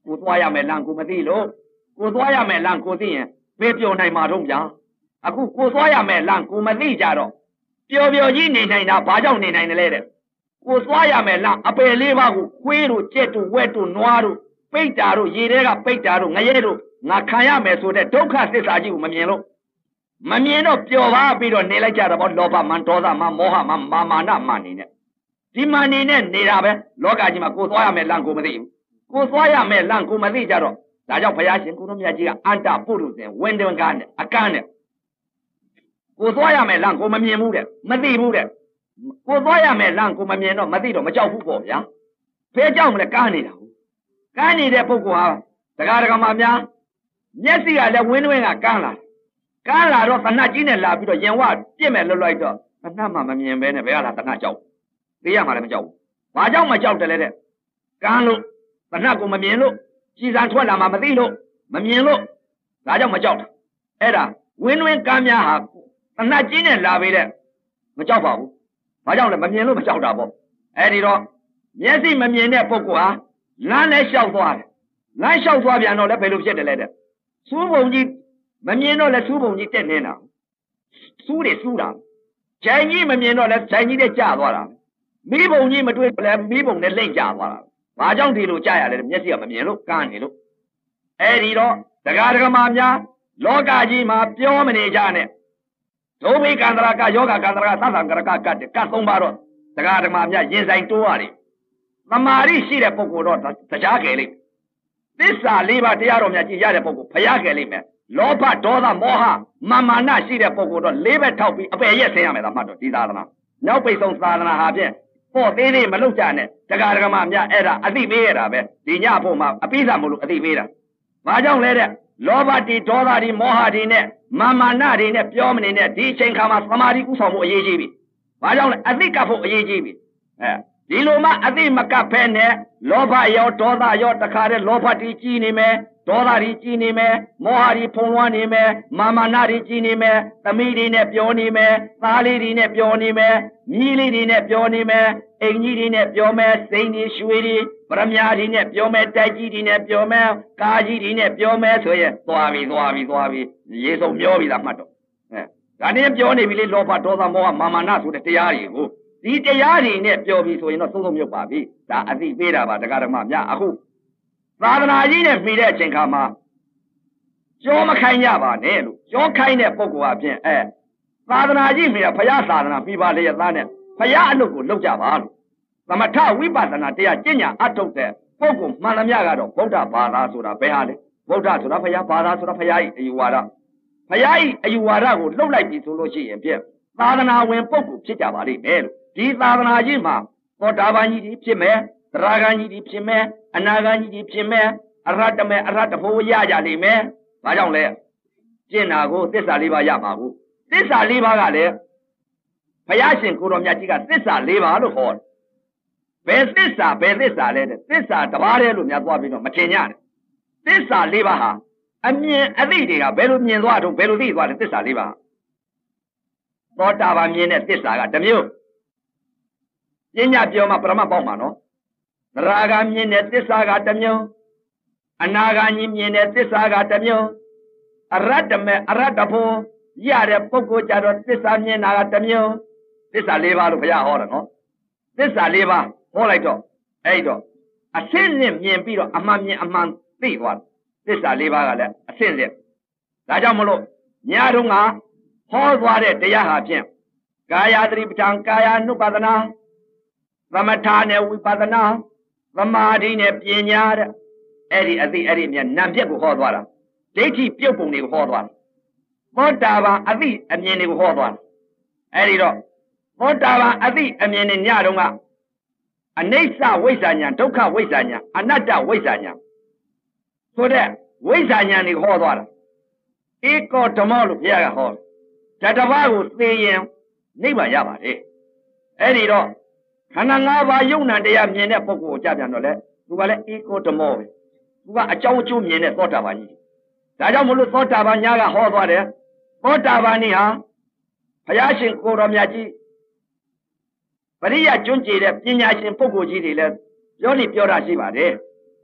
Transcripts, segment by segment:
ကိုသွားရမယ်လမ်းကိုမသိလို့ကိုသွားရမယ်လမ်းကိုသိရင်ဘယ်ပြောနိုင်မှာတော့ဗျာအခုကိုသွားရမယ်လမ်းကိုမသိကြတော့ပျော်ပျော်ကြီးနေနိုင်တာဘာကြောင့်နေနိုင်တယ်လဲတဲ့ကိုသွားရမယ်လမ်းအပယ်လေးပါးကိုခွေးတို့ကြက်တို့ဝက်တို့နွားတို့ပိတ်တာတို့ရေထဲကပိတ်တာတို့ငရဲတို့ငါခံရမယ်ဆိုတဲ့ဒုက္ခသစ္စာကြီးကိုမမြင်လို့မမြင်တော့ပျော်ပါပြီးတော့နေလိုက်ကြတော့လောဘမန်ဒေါသမန်မောဟမန်မာနမန်နေနဲ့ဒီမန်နေနဲ့နေတာပဲလောကကြီးမှာကိုသွားရမယ်လမ်းကိုမသိဘူးကိုသွားရမယ်လမ်းကိုမသိကြတော့ဒါကြောင့်ဘုရားရှင်ကိုတော်မြတ်ကြီးကအန္တပုရုဇဉ်ဝင်းတွင်ကားနဲ့အကန်းနဲ့ကိုသွားရမယ်လမ်းကိုမမြင်ဘူးတဲ့မသိဘူးတဲ့ကိုသွားရမယ်လမ်းကိုမမြင်တော့မသိတော့မကြောက်ဘူးပေါ့ဗျာဖဲကြောက်မလဲကားနေတာဟုတ်ကားနေတဲ့ပုဂ္ဂိုလ်ဟာတရားဓမ္မများမျက်စိကလည်းဝင်းတွင်ကကန်းလာတော့တဏှတ်ကြီးနဲ့လာပြီးတော့ရင်ဝပြစ်မဲ့လွတ်လိုက်တော့တဏှတ်မှမမြင်ပဲနဲ့ဘယ်ကလာတဏှတ်ကြောက်သိရမှလည်းမကြောက်ဘူးဘာကြောင့်မကြောက်တယ်လဲတဲ့ကန်းလို့တဏှတ်ကိုမမြင်လို့ကြည်စံထွက်လာမှမသိလို့မမြင်လို့ဒါကြောင့်မကြောက်တာအဲ့ဒါဝင်းတွင်ကန်းများဟာတဏှတ်ကြီးနဲ့လာပြီးတဲ့မကြောက်ပါဘူးဘာကြောင့်လဲမမြင်လို့မကြောက်တာပေါ့အဲ့ဒီတော့မျက်စိမမြင်တဲ့ပုဂ္ဂိုလ်ဟာလမ်းနဲ့လျှောက်သွားတယ်လမ်းလျှောက်သွားပြန်တော့လည်းဘယ်လိုဖြစ်တယ်လဲတဲ့စူးပုံကြီးမမြင်တော့လဲစူးပုံကြီးတက်နေတာစူးတယ်စူးတာဂျိုင်ကြီးမမြင်တော့လဲဂျိုင်ကြီးနဲ့ကျသွားတာမိဘုံကြီးမတွေ့လဲမိဘုံနဲ့လိမ့်ကျသွားတာဘာကြောင့်ဒီလိုကြရလဲမျက်စိကမမြင်လို့ကန်းနေလို့အဲ့ဒီတော့တရားဓမ္မများလောကကြီးမှာပြောမနေကြနဲ့ဒုဗိကန္တရာကယောဂကန္တရာသသံကရကကတ်သုံးပါတော့တရားဓမ္မများရင်ဆိုင်တိုးရတယ်သမာဓိရှိတဲ့ပုဂ္ဂိုလ်တော့တရားကယ်လိမ့်သစ္စာလေးပါးတရားတော်များကြည်ရတဲ့ပုဂ္ဂိုလ်ဖျားကယ်လိမ့်မယ်လောဘဒေါသမောဟမာနရှိတဲ့ပုဂ္ဂိုလ်တော့လေးဘက်ထောက်ပြီးအပယ်ရက်ဆင်းရမယ်သာမှတ်တော့ဒီသာသနာနောက်ပိတ်ဆုံးသာသနာဟာဖြင့်ပေါ့သေးသေးမလုပ်ကြနဲ့တရားဓမ္မများအဲ့ဒါအသိပေးရတာပဲဒီညဖို့မှာအပိဓာမလို့အသိပေးတာဘာကြောင့်လဲတဲ့လောဘတိဒေါသတိမောဟတိနဲ့မာနတွေနဲ့ပြောမနေနဲ့ဒီအချိန်ခါမှာသမာဓိဥဆောင်ဖို့အရေးကြီးပြီဘာကြောင့်လဲအသိကပ်ဖို့အရေးကြီးပြီဒီလိုမှအသိမကပ်ဖဲနဲ့လောဘရောဒေါသရောတခါတည်းလောဘတိကြီးနေမယ်ဒေါသတွေကြီးနေမယ်မောဟတွေဖုံးလွှမ်းနေမယ်မာနတွေကြီးနေမယ်သမီးတွေနဲ့ပြောနေမယ်သားလေးတွေနဲ့ပြောနေမယ်မြီးလေးတွေနဲ့ပြောနေမယ်အိမ်ကြီးတွေနဲ့ပြောမယ်စိန်တွေရွှေတွေပရမညာတွေနဲ့ပြောမယ်တိုက်ကြီးတွေနဲ့ပြောမယ်ကားကြီးတွေနဲ့ပြောမယ်ဆိုရင်သွားပြီရေစုံမျောပြီလားမှတ်တော့ဒါနဲ့ပြောနေပြီလေလောဘဒေါသမောဟမာနဆိုတဲ့တရားတွေကိုဒီတရားတွေနဲ့ပြောပြီးဆိုရင်တော့သုံးမြုပ်ပါပြီဒါအသိပေးတာပါတရားဓမ္မများအခုသာသနာကြီးနဲ့ပြီးတဲ့အချိန်ခါမှာကြောမခိုင်းကြပါနဲ့လို့ကြောခိုင်းတဲ့ပုဂ္ဂိုလ်အပြင်သာသနာကြီးမိတာဘုရားသာသနာပြီးပါလေရသားနဲ့ဘုရားအလုပ်ကိုလုပ်ကြပါလို့သမထဝိပဿနာတရားကျင့်ညာအထုတ်တဲ့ပုဂ္ဂိုလ်မှန်သမျှကတော့ဗုဒ္ဓဘာသာဆိုတာဘယ်ဟာလဲဗုဒ္ဓဆိုတာဘုရားဘာသာဆိုတာဘုရား၏အယူဝါဒဘုရား၏အယူဝါဒကိုလှုပ်လိုက်ပြီဆိုလို့ရှိရင်ဖြင့်သာသနာဝင်ပုဂ္ဂိုလ်ဖြစ်ကြပါလိမ့်မယ်လို့ဒီသာသနာကြီးမှာသောတာပန်ကြီးဖြစ်မယ်သရဂန်ကြီးဖြစ်မယ်အနာဂန်ကြီးဖြစ်မယ်အရဟတမေအရဟတဖို့ရကြလိမ့်မယ်ဘာကြောင့်လဲကျင့်တာကိုသစ္စာလေးပါးရပါဘူးသစ္စာလေးပါးကလည်းဘုရားရှင်ကိုတော်မြတ်ကြီးကသစ္စာလေးပါးလို့ဟောတယ်ဘယ်သစ္စာလဲတဲ့သစ္စာတစ်ပါးတည်းလို့များသွားပြီးတော့မထင်ကြနဲ့သစ္စာလေးပါးဟာအမြင်အသိတွေကဘယ်လိုမြင်သွားတော့ဘယ်လိုသိသွားလဲသစ္စာလေးပါးသောတာပန်မြင်တဲ့သစ္စာကတစ်မျိုးပညာပြောမှပရမတ်ပေါက်မှာနော်သရဂံမြင်တဲ့သစ္စာကတစ်မျိုးအနာဂံကြီးမြင်တဲ့သစ္စာကတစ်မျိုးအရဟတမေအရဟတဖို့ရတဲ့ပုဂ္ဂိုလ်ကြတော့သစ္စာမြင်တာကတစ်မျိုးသစ္စာလေးပါးလို့ဘုရားဟောတယ်နော်သစ္စာလေးပါးဟောလိုက်တော့အဲ့တော့အဆင့်နဲ့မြင်ပြီးတော့အမှန်မြင်အမှန်သိသွားသစ္စာလေးပါးကလည်းအဆင့်နဲ့ဒါကြောင့်မလို့ညာတုန်းကဟောသွားတဲ့တရားဟာဖြင့်ကာယသတိပဋ္ဌာန်ကာယ ानु ပါဒနာသမထနဲ့ဝိပဿနာသမာဓိနဲ့ပညာတဲ့အဲ့ဒီအသိအဲ့ဒီမြတ်နံပြက်ကိုဟောသွားတာဒိဋ္ဌိပြုတ်ပုံတွေကိုဟောသွားတာသောတာပန်အသိအမြင်တွေကိုဟောသွားတာအဲ့ဒီတော့သောတာပန်အသိအမြင်နဲ့ညတုန်းကအနိစ္စဝိဇ္ဇာညာဒုက္ခဝိဇ္ဇာညာအနတ္တဝိဇ္ဇာညာဆိုတဲ့ဝိဇ္ဇာညာတွေကိုဟောသွားတာဧကောဓမ္မလို့ဘုရားကဟောတယ်ဓာတဘာကိုသိရင်နိဗ္ဗာန်ရပါတယ်အဲ့ဒီတော့ခန္ဓာ၅ပါးယုံ nant တရားမြင်တဲ့ပုဂ္ဂိုလ်ကိုကြပြန်တော့လေသူကလည်းဧကောဓမ္မပဲသူကအကြောင်းအကျိုးမြင်တဲ့သောတာပန်ကြီးဒါကြောင့်မလို့သောတာပန်ညာကဟောသွားတယ်သောတာပန်นี่ဟာဘုရားရှင်ကိုတော်မြတ်ကြီးပရိယကျွန်းကျင်တဲ့ပညာရှင်ပုဂ္ဂိုလ်ကြီးတွေလည်းပြောနေပြောတာရှိပါတယ်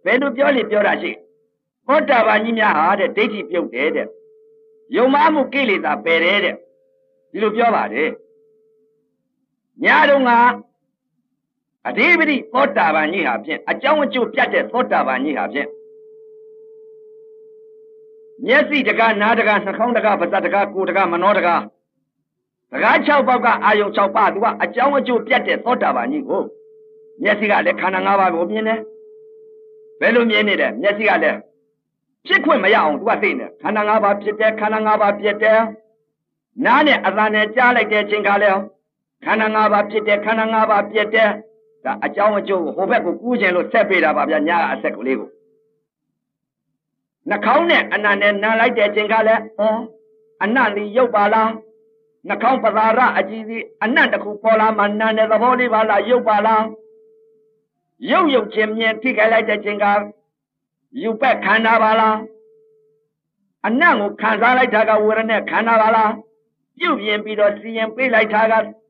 ဘယ်လိုပြောလိပြောတာရှိသောတာပန်ကြီးများဟာတဲ့ဒိဋ္ဌိပြုတ်တယ်တဲ့ယုံမှားမှုကိလေသာပယ်တယ်တဲ့ဒီလိုပြောပါတယ်ညာတော့ကအဓိပတိသောတာပန်ကြီးဟာဖြင့်အကြောင်းအကျိုးပြတ်တဲ့သောတာပန်ကြီးဟာဖြင့်မျက်စိတကားနားတကားနှာခေါင်းတကားပါးစပ်တကားကိုယ်တကားမနောတကားတကား6ပေါက်ကအာယုံ6ပါးသူကအကြောင်းအကျိုးပြတ်တဲ့သောတာပန်ကြီးကိုမျက်စိကလည်းခန္ဓာ5ပါးကိုမြင်တယ်ဘယ်လိုမြင်နေတယ်မျက်စိကလည်းဖြစ်ခွင့်မရအောင်သူကသိနေခန္ဓာ5ပါးဖြစ်တယ်ခန္ဓာ5ပါးပြတ်တယ်နားနဲ့အသံနဲ့ကြားလိုက်တဲ့အချိန်ခါလဲခန္ဓာ5ပါးဖြစ်တယ်ခန္ဓာ5ပါးပြတ်တယ်ဒါအကြောင်းအကျိုးကိုဟိုဘက်ကိုကူးခြင်းလို့ဆက်ပေးတာပါဗျာညာအဆက်ကလေးကိုနှာခေါင်းနဲ့အနံနဲ့နမ်းလိုက်တဲ့အချိန်ခါလဲအနံဒီရုပ်ပါလားနှာခေါင်းပသာရအကြည့်စီအနံတစ်ခုပေါ်လာမှနံတဲ့သဘောလေးပါလားရုပ်ပါလားရုပ်ချင်းမြင်ထိခိုက်လိုက်တဲ့အချိန်ကယူပက်ခန္ဓာပါလားအနံ့ကိုခံစားလိုက်တာကဝေဒနာခန္ဓာပါလားပြုတ်ပြင်ပြီးတော့စီရင်ပေးလိုက်တာက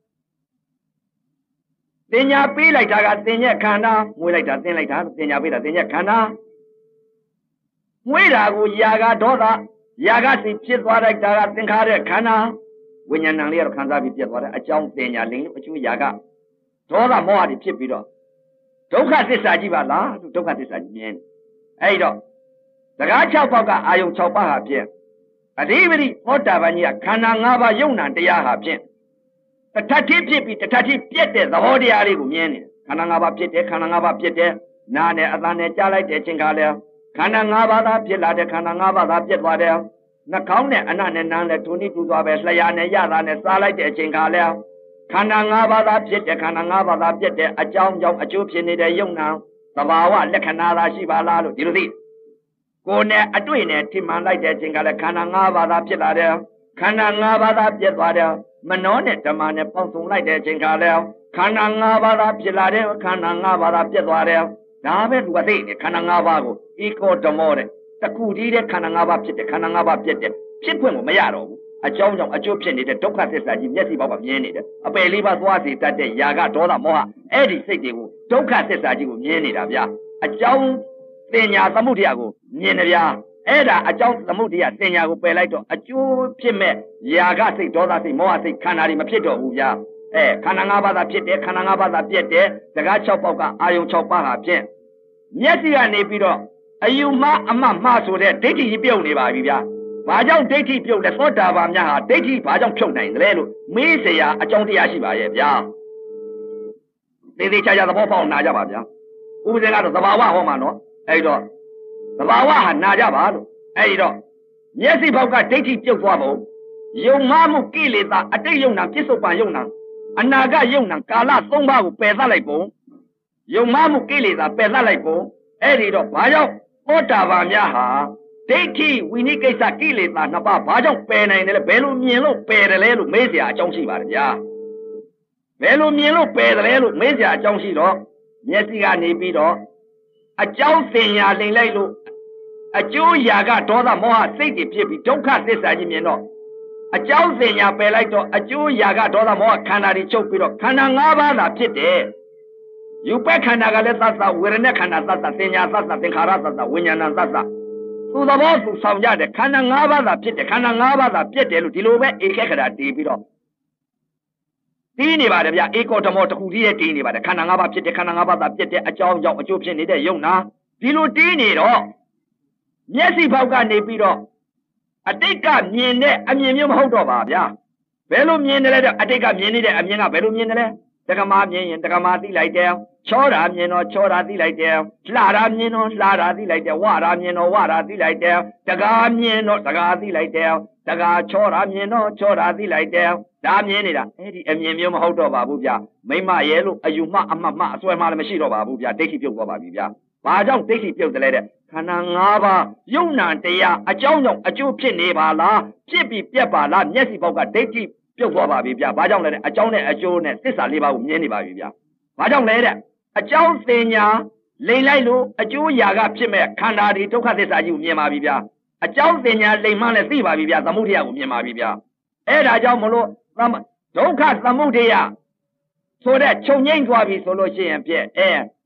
တင်ညာပေးလိုက်တာကတင်ညက်ခန္ဓာမွေးလိုက်တာတင်လိုက်တာတင်ညာပေးတာတင်ညက်ခန္ဓာမွေးတာကိုຢာကဒေါသຢာကစိဖြစ်သွားလိုက်တာကသင်္ခါရခန္ဓာဝိညာဏလေးကတော့ခံစားပြီးပြတ်သွားတယ်အကြောင်းတင်ညာလိမ့်လို့အကျိုးຢာကဒေါသမောဟတွေဖြစ်ပြီးတော့ဒုက္ခသစ္စာကြီးပါလားဒုက္ခသစ္စာကြီးမြင်အဲ့တော့စကား6ပေါက်ကအာယုံ6ပါးဟာဖြင့်အဓိပတိသောတာပန်ကြီးကခန္ဓာ5ပါးယုံနာတရားဟာဖြင့်တထတိဖြစ်ပြီးတထတိပြက်တဲ့သဘောတရားလေးကိုမြင်နေတယ်ခန္ဓာ5ပါးဖြစ်တယ်ခန္ဓာ5ပါးဖြစ်တယ်နားနဲ့အသံနဲ့ကြားလိုက်တဲ့အချိန်ခါလဲခန္ဓာ5ပါးသာဖြစ်လာတဲ့ခန္ဓာ5ပါးသာပြက်သွားတယ်နှာခေါင်းနဲ့အနံ့နဲ့နားနဲ့ဒုနိတူသွားပဲလျှာနဲ့ရတာနဲ့စားလိုက်တဲ့အချိန်ခါလဲခန္ဓာ5ပါးသာဖြစ်တဲ့ခန္ဓာ5ပါးသာပြက်တဲ့အကြောင်းကြောင့်အကျိုးဖြစ်နေတဲ့ယုံနာသဘာဝလက္ခဏာသာရှိပါလားလို့ဒီလိုသိကိုယ်နဲ့အတွေ့နဲ့ထိမှန်လိုက်တဲ့အချိန်ကလည်းခန္ဓာ5ပါးသာဖြစ်လာတယ်ခန္ဓာ5ပါးသာပြက်သွားတယ်မနောနဲ့ဓမ္မနဲ့ပေါင်းစုံလိုက်တဲ့အချိန်ကလည်းခန္ဓာ5ပါးသာဖြစ်လာတယ်ခန္ဓာ5ပါးသာပြက်သွားတယ်ဒါပဲသူကသိတယ်ခန္ဓာ5ပါးကိုဧကောဓမောတဲ့တခုတည်းတဲ့ခန္ဓာ5ပါးဖြစ်တယ်ခန္ဓာ5ပါးပြက်တယ်ဖြစ်ခွင့်ကိုမရတော့ဘူးအကြောင်းကြောင့်အကျိုးဖြစ်နေတဲ့ဒုက္ခသစ္စာကြီးမျက်စိပေါက်ကမြင်နေတယ်အပယ်လေးပါးသွားစီတတ်တဲ့ຢာကဒေါသမောဟအဲ့ဒီစိတ်တွေကိုဒုက္ခသစ္စာကြီးကိုမြင်နေတာဗျာအကြောင်းတင်ညာသမှုတရားကိုမြင်နေဗျာအဲ့ဒါအကြောင်းသမှုတရားတင်ညာကိုပယ်လိုက်တော့အကျိုးဖြစ်မဲ့ຢာကစိတ်ဒေါသစိတ်မောဟစိတ်ခန္ဓာတွေမဖြစ်တော့ဘူးဗျာခန္ဓာ5ပါးသာဖြစ်တယ်ခန္ဓာ5ပါးသာပြည့်တယ်စကား6ပေါက်ကအာယုံ6ပါးဟာဖြင့်မျက်စိကနေပြီးတော့အယူမှားအမှတ်မှားဆိုတဲ့ဒိဋ္ဌိကြီးပြုတ်နေပါပြီဗျာဘာကြောင့်ဒိဋ္ဌိပြုတ်လဲသောတာပန်များဟာဒိဋ္ဌိဘာကြောင့်ဖြုတ်နိုင်တယ်လို့မေးเสียအကြောင်းတရားရှိပါရဲ့ဗျာသေသေးချာချာသဘောပေါက်နာကြပါဗျာဥပဒေကတော့သဘာဝဟောမှာနော်အဲ့တော့သဘာဝဟာနာကြပါလို့အဲ့တော့မျက်စိဘောက်ကဒိဋ္ဌိပြုတ်သွားဖို့ယုံမှားမှုကိလေသာအတိတ်ယုံနာပြစ္ဆုတ်ပံယုံနာအနာဂတ်ယုံနာကာလ3ပါးကိုပယ်သတ်လိုက်ပုံယုံမှားမှုကိလေသာပယ်သတ်လိုက်ပုံအဲ့ဒီတော့ဘာကြောင့်သောတာပန်များဟာဒိဋ္ဌိဝိနိကိစ္စကိလေသာ2ပါးဘာကြောင့်ပယ်နိုင်တယ်လဲဘယ်လိုမြင်လို့ပယ်တယ်လဲလို့မေးเสียအကြောင်းရှိပါတယ်ဗျာဘယ်လိုမြင်လို့ပယ်တယ်လဲလို့မေးเสียအကြောင်းရှိတော့မျက်စိကနေပြီးတော့အကြောင်းသင်ညာလိမ်လိုက်လို့အကျိုးຢာကဒေါသမောဟစိတ်တွေဖြစ်ပြီးဒုက္ခသစ္စာကြီးမြင်တော့အကြောင်းသင်ညာပယ်လိုက်တော့အကျိုးຢာကဒေါသမောဟခန္ဓာတွေချုပ်ပြီးတော့ခန္ဓာ5ပါးသာဖြစ်တယ်ယူပက်ခန္ဓာကလည်းသစ္စာဝေဒနာခန္ဓာသစ္စာသင်ညာသစ္စာသင်္ခါရသစ္စာဝိညာဏသစ္စာသူသဘောသူဆောင်ကြတယ်ခန္ဓာ5ပါးသာဖြစ်တယ်ခန္ဓာ5ပါးသာပြည့်တယ်လို့ဒီလိုပဲဧကခရာတည်ပြီးတော့တီးနေပါတယ်ဗျဧကောဓမောတခုတည်းရဲ့တီးနေပါတယ်ခန္ဓာ5ပါးဖြစ်တယ်ခန္ဓာ5ပါးသာပြည့်တယ်အကြောင်းကြောင့်အကျိုးဖြစ်နေတဲ့ယုံနာဒီလိုတီးနေတော့မျက်စိဘောက်ကနေပြီးတော့အတိတ်ကမြင်တဲ့အမြင်မျိုးမဟုတ်တော့ပါဗျာဘယ်လိုမြင်တယ်လဲအတိတ်ကမြင်နေတဲ့အမြင်ကဘယ်လိုမြင်တယ်လဲတက္ကမမြင်ရင်တက္ကမသိလိုက်တယ်ချောတာမြင်တော့ချောတာသိလိုက်တယ်လှတာမြင်တော့လှတာသိလိုက်တယ်ဝတာမြင်တော့ဝတာသိလိုက်တယ်တကားမြင်တော့တကားသိလိုက်တယ်တကားချောတာမြင်တော့ချောတာသိလိုက်တယ်ဒါမြင်နေတာအဲ့ဒီအမြင်မျိုးမဟုတ်တော့ပါဘူးဗျာမိမရဲလို့အယူမှအမှတ်မှအစွဲမှလည်းမရှိတော့ပါဘူးဗျာဒိဋ္ဌိပြုတ်သွားပါပြီဗျာဘာကြောင့်ဒိဋ္ဌိပြုတ်တယ်လဲတဲ့ခန္ဓာ5ပါးယုံနာတရားအကြောင်းကြောင့်အကျိုးဖြစ်နေပါလားဖြစ်ပြီးပြက်ပါလားမျက်စိပေါက်ကဒိဋ္ဌိပြုတ်သွားပါပြီဗျာဘာကြောင့်လဲတဲ့အကြောင်းနဲ့အကျိုးနဲ့သစ္စာ4ပါးကိုမြင်နေပါပြီဗျာဘာကြောင့်လဲတဲ့အကြောင်းသင်ညာလိမ်လိုက်လို့အကျိုးຢာကဖြစ်မဲ့ခန္ဓာဒီဒုက္ခသစ္စာကြီးကိုမြင်ပါပြီဗျာအကြောင်းသင်ညာလိမ်မှလည်းသိပါပြီဗျာသမုဒိယကိုမြင်ပါပြီဗျာအဲ့ဒါကြောင့်မလို့ဒုက္ခသမုဒိယဆိုတဲ့ချုပ်ငိမ့်သွားပြီဆိုလို့ရှိရင်ဖြင့်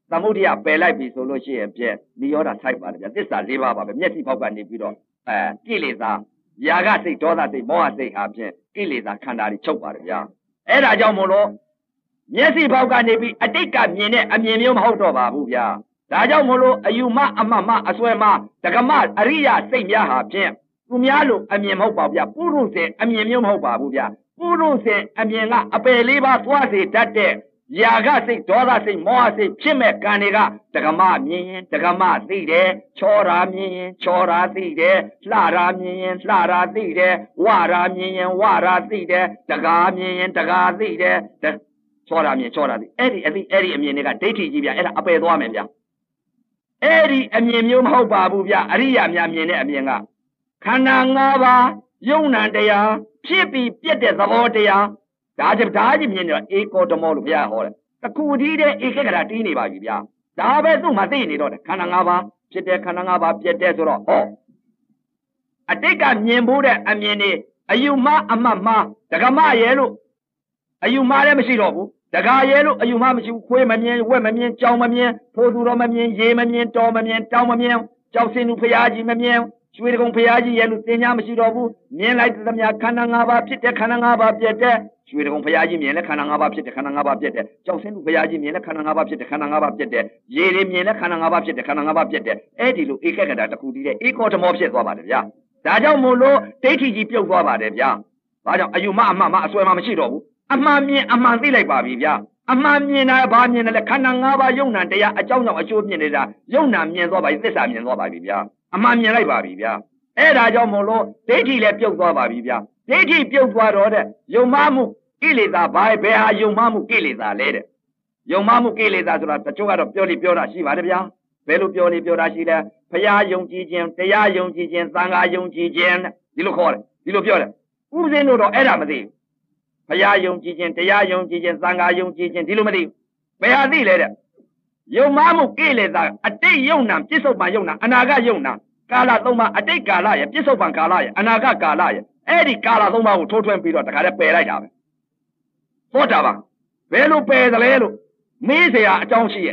သမုဒိယပယ်လိုက်ပြီဆိုလို့ရှိရင်ဖြင့်နိရောဓထိုက်ပါတယ်ဗျသစ္စာ၄ပါးပါပဲမျက်စိပေါက်ကနေပြီးတော့ကိလေသာယာကစိတ်ဒေါသစိတ်မောဟစိတ်ဟာဖြင့်ကိလေသာခန္ဓာတွေချုပ်ပါတယ်ဗျအဲ့ဒါကြောင့်မို့လို့မျက်စိပေါက်ကနေပြီးအတိတ်ကမြင်တဲ့အမြင်မျိုးမဟုတ်တော့ပါဘူးဗျဒါကြောင့်မို့လို့အယူမအမှတ်မအစွဲမဒကမအရိယစိတ်များဟာဖြင့်သူများလို့အမြင်မဟုတ်ပါဘူးဗျပုရုဇဉ်အမြင်မျိုးမဟုတ်ပါဘူးဗျပုရုဇဉ်အမြင်ကအပယ်လေးပါးသွားစေတတ်တဲ့ယာကစိတ်ဒေါသစိတ်မောဟစိတ်ဖြစ်မဲ့ကံတွေကဒကမမြင်ရင်ဒကမသိတယ်ချောရာမြင်ရင်ချောရာသိတယ်လှရာမြင်ရင်လှရာသိတယ်ဝရာမြင်ရင်ဝရာသိတယ်တကားမြင်ရင်တကားသိတယ်ချောရာမြင်ချောရာသိအဲ့ဒီအမြင်တွေကဒိဋ္ဌိကြီးဗျအဲ့ဒါအပယ်သွားမယ်ဗျအဲ့ဒီအမြင်မျိုးမဟုတ်ပါဘူးဗျအရိယာများမြင်တဲ့အမြင်ကခန္ဓာ၅ပါးယုံနာတရားဖြစ်ပြီးပြက်တဲ့သဘောတရားဒါကြီးမြင်တော့ဧကောဓမောလို့ဘုရားဟောတယ်တခုတည်းတဲ့ဧကဂရတီးနေပါပြီဗျာဒါပဲသူ့မှာသိနေတော့တယ်ခန္ဓာ၅ပါးဖြစ်တဲ့ခန္ဓာ၅ပါးပြက်တဲ့ဆိုတော့ဟောအတိတ်ကမြင်ဖို့တဲ့အမြင်တွေအယူမအမှတ်မဒကမရဲ့လို့အယူမလည်းမရှိတော့ဘူးဒကာရဲ့လို့အယူမမရှိဘူးခွေးမမြင်ဝက်မမြင်ကြောင်မမြင်ဖိုးသူတော်မမြင်ရေမမြင်တော်မမြင်တောင်မမြင်ကြောက်စင်သူဖရာကြီးမမြင်ရွှေတကုံဖရာကြီးရဲ့လို့သင်ညာမရှိတော့ဘူးမြင်လိုက်သမျှခန္ဓာ၅ပါးဖြစ်တဲ့ခန္ဓာ၅ပါးပြက်တဲ့ရွှေတကုံဖရာကြီးမြင်လဲခန္ဓာ၅ပါးဖြစ်တဲ့ခန္ဓာ၅ပါးပြက်တဲ့ကြောက်စင်သူဖရာကြီးမြင်လဲခန္ဓာ၅ပါးဖြစ်တဲ့ခန္ဓာ၅ပါးပြက်တဲ့ရေတွေမြင်လဲခန္ဓာ၅ပါးဖြစ်တဲ့ခန္ဓာ၅ပါးပြက်တဲ့အဲ့ဒီလိုဧကဂတတခုတည်းတဲ့ဧကောဓမောဖြစ်သွားပါတယ်ဗျာဒါကြောင့်မို့လို့ဒိဋ္ဌိကြီးပြုတ်သွားပါတယ်ဗျာဘာကြောင့်အယူမအမှန်မအစွဲမမရှိတော့ဘူးအမှန်မြင်အမှန်သိလိုက်ပါပြီဗျာအမှန်မြင်တာဘာမြင်တယ်လဲခန္ဓာ၅ပါးယုံနာတရားအကြောင်းကြောင့်အကျိုးမြင်နေတာယုံနာမြင်သွားပါပြီသစ္စာမြင်သွားပါပြီဗျာအမှန်မြင်လိုက်ပါပြီဗျာအဲ့ဒါကြောင့်မို့လို့ဒိဋ္ဌိလည်းပြုတ်သွားပါပြီဗျာဒိဋ္ဌိပြုတ်သွားတော့တဲ့ယုံမှမှုကိလေသာဘယ်ဟာယုံမှမှုကိလေသာလဲတဲ့ယုံမှမှုကိလေသာဆိုတာတချို့ကတော့ပြောတာရှိပါတယ်ဗျာဘယ်လိုပြောတာရှိလဲဘုရားယုံကြည်ခြင်းတရားယုံကြည်ခြင်းသံဃာယုံကြည်ခြင်းဒီလိုခေါ်တယ်ဒီလိုပြောတယ်ဥပဇင်းတို့တော့အဲ့ဒါမသိဘူးဘုရားယုံကြည်ခြင်းတရားယုံကြည်ခြင်းသံဃာယုံကြည်ခြင်းဒီလိုမသိဘူးဘယ်ဟာသိလဲတဲ့ယုံမှမှုကိလေသာအတိတ်ယုံနာပြစ္ဆုတ်ပံယုံနာအနာဂတ်ယုံနာကာလသုံးပါးအတိတ်ကာလရဲ့ပြစ္ဆုတ်ပံကာလရဲ့အနာဂတ်ကာလရဲ့အဲ့ဒီကာလသုံးပါးကိုထိုးထွင်းပြီးတော့တခါတည်းပယ်လိုက်တာပဲဟုတ်တာပါဘယ်လိုပယ်သလဲလို့မေးเสียအကြောင်းရှိရဲ့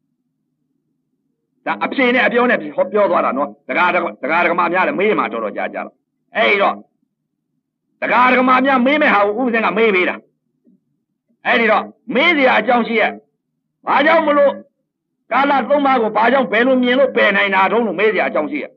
ဒါအဖြေနဲ့အပြောနဲ့ဟောပြောသွားတာနော်ဒကာဒကမများလည်းမေးမှတော်တော်ကြာတော့အဲ့တော့ဒကာဒကမများမေးမဲ့ဟာကိုဥပဇင်းကမေးပေးတာအဲ့ဒီတော့မေးเสียအကြောင်းရှိရဲ့ဘာကြောင့်မလို့ကာလသုံးပါးကိုဘာကြောင့်ဘယ်လိုမြင်လို့ပယ်နိုင်တာတုံးလို့မေးเสียအကြောင်းရှိရဲ့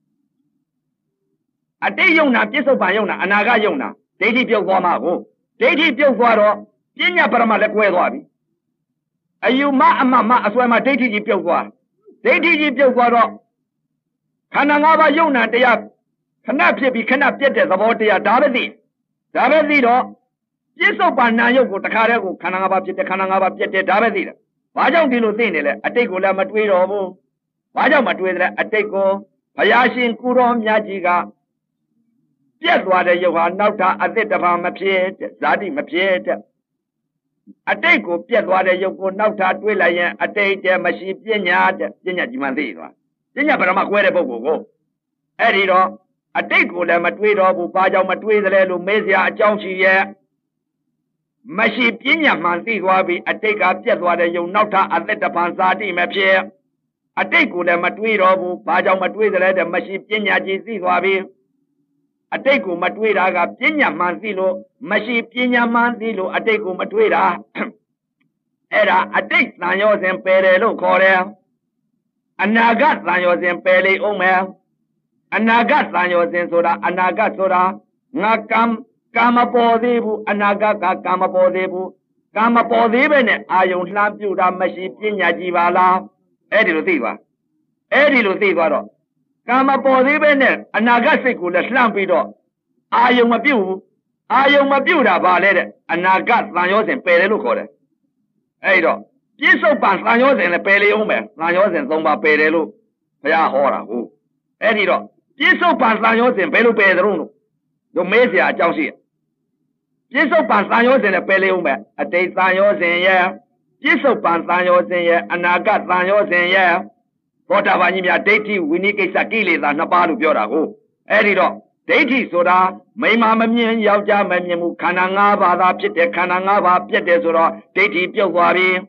အတိတ်ယုံနာပြစ္ဆုတ်ပံယုံနာအနာဂတ်ယုံနာဒိဋ္ဌိပြုတ်သွားမှာကိုဒိဋ္ဌိပြုတ်သွားတော့ပညာပရမလည်းကွဲသွားပြီအယူမအမှတ်မအစွဲမဒိဋ္ဌိကြီးပြုတ်သွားဒိဋ္ဌိကြီးပြုတ်သွားတော့ခန္ဓာ၅ပါးယုံနာတရားခဏဖြစ်ပြီးခဏပြတ်တဲ့သဘောတရားဒါပဲသိတော့ပြစ္ဆုတ်ပံနာယုတ်ကိုတခါတည်းကိုခန္ဓာ၅ပါးဖြစ်တဲ့ခန္ဓာ၅ပါးပြတ်တဲ့ဒါပဲသိတယ်ဘာကြောင့်ဒီလိုသိနေလဲအတိတ်ကိုလည်းမတွေးတော့ဘူးဘာကြောင့်မတွေးတယ်အတိတ်ကိုဘုရားရှင်ကုတော်မြတ်ကြီးကပြတ်သွားတဲ့ယုတ်ဟာနောက်ထပ်အသစ်တစ်ပါးမဖြစ်တဲ့ဇာတိမဖြစ်တဲ့အတိတ်ကိုပြတ်သွားတဲ့ယုတ်ကိုနောက်ထပ်တွေးလိုက်ရင်အတိတ်တည်းမရှိပညာကြီးမှသိသွားပညာပရမကွဲတဲ့ပုဂ္ဂိုလ်ကိုအဲ့ဒီတော့အတိတ်ကိုလည်းမတွေးတော့ဘူးဘာကြောင့်မတွေးသလဲလို့မေးစရာအကြောင်းရှိရဲ့မရှိပညာမှသိသွားပြီအတိတ်ကပြတ်သွားတဲ့ယုတ်နောက်ထပ်အသစ်တစ်ပါးဇာတိမဖြစ်အတိတ်ကိုလည်းမတွေးတော့ဘူးဘာကြောင့်မတွေးသလဲတဲ့မရှိပညာကြီးသိသွားပြီအတိတ်ကိုမတွေးတာကပညာမှန်သိလို့မရှိပညာမှန်သိလို့အတိတ်ကိုမတွေးတာအဲ့ဒါအတိတ်သံယောဇဉ်ပယ်တယ်လို့ခေါ်တယ်အနာဂတ်သံယောဇဉ်ပယ်လေအောင်မယ်အနာဂတ်သံယောဇဉ်ဆိုတာအနာဂတ်ဆိုတာငါကာမပေါ်သေးဘူးအနာဂတ်ကကာမပေါ်သေးဘူးကာမပေါ်သေးပဲနဲ့အာယုံလှမ်းပြူတာမရှိပညာကြီးပါလားအဲ့ဒီလိုသိသွားတော့ကာမပေါ်သေးပဲနဲ့အနာဂတ်စိတ်ကိုလည်းလှမ်းပြီးတော့အာယုံမပြုတ်ဘူးအာယုံမပြုတ်တာပါလေတဲ့အနာဂတ်သံယောဇဉ်ပယ်တယ်လို့ခေါ်တယ်အဲ့တော့ပြစ္ဆုတ်ပံသံယောဇဉ်လည်းပယ်လေအောင်မယ်သံယောဇဉ်၃ပါးပယ်တယ်လို့ဘုရားဟောတာဟုတ်အဲ့ဒီတော့ပြစ္ဆုတ်ပံသံယောဇဉ်ဘယ်လိုပယ်သလဲလို့မေးเสียအကြောင်းရှိပြစ္ဆုတ်ပံသံယောဇဉ်လည်းပယ်လေအောင်မယ်အတိတ်သံယောဇဉ်ရဲ့ပြစ္ဆုတ်ပံသံယောဇဉ်ရဲ့အနာဂတ်သံယောဇဉ်ရဲ့ဘောဓဘာကြီးများဒိဋ္ဌိဝိနိကိစ္စကိလေသာနှစ်ပါးလို့ပြောတာကိုအဲ့ဒီတော့ဒိဋ္ဌိဆိုတာမိမမမြင်ယောက်ျားမမြင်ဘူးခန္ဓာ၅ပါးသာဖြစ်တဲ့ခန္ဓာ၅ပါးပြတ်တယ်ဆိုတော့ဒိဋ္ဌိပြုတ်သွားပြီ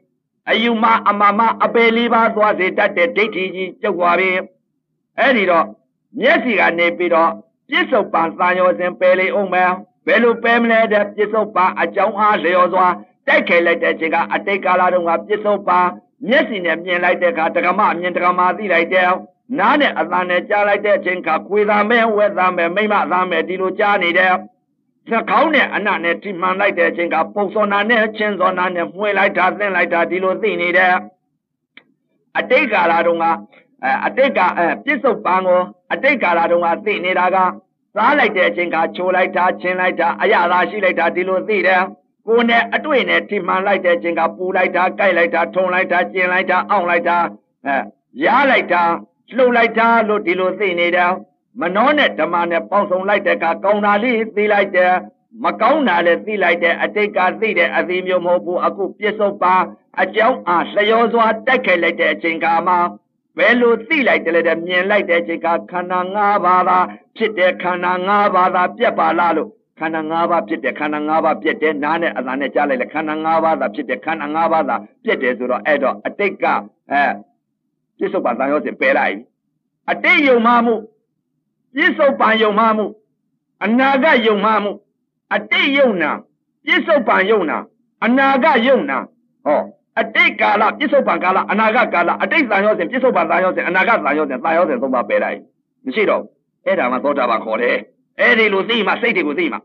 Ayuma amama abeliba dwaze tate diti jawari. Edido, Yesiga nepido, Piso pan sanyo pele ume, Belu pemle de piso pa a jawa leozwa, take like the chiga, a take a lot of piso pa, Yesi ne like the Katagama, Yentramazi like there. None Azane like the chinka, Quida me, with them, Mima Zame, Dilu Jani there. The county and not a man like the chinka, Posonane, Chenzonane, like that, then like that, Dilu Zini there. A take a lot a take a piece of bango, a take a lot of Niraga, Sa like the chinka, Chu like that, Chin like that, Ayala, she like that, Dilu there. Go ne a twin, a Timan like the chinka, Poo like that, Guy like that, Tone like that, Chin like that, On like that, Ya like that. Slow like that, look, Dilo Zinida. Manonet, the man that pounds on like the Kakona, see like the Macona, let's see like the Ateka, see the Azimio Mobu, a good piece of bar, a jow, a Sayozo, take like the Chinkama. Well, see like the little mean like the Chika, Kanangava, Chite Kanangava, Piapalalo, Kanangava, Pite Kanangava, Pite Nane, Azanejale, Kanangava, the Pite Kanangava, the Pite Zuro Edo, Ateka, Piso Banyo de Perai. A day yo mamu, Piso Banyo mamu, Anaga yo mamu, a day yona, Piso Banyona, Anaga yona, oh, a day gala, Piso Bangala, Anaga gala, a day Zayos and Piso Banyo and Anaga Zayos and Zayos and Zoma Perai. Mishiro, Eda Mazota Core, Eddie Luzima, City Luzima.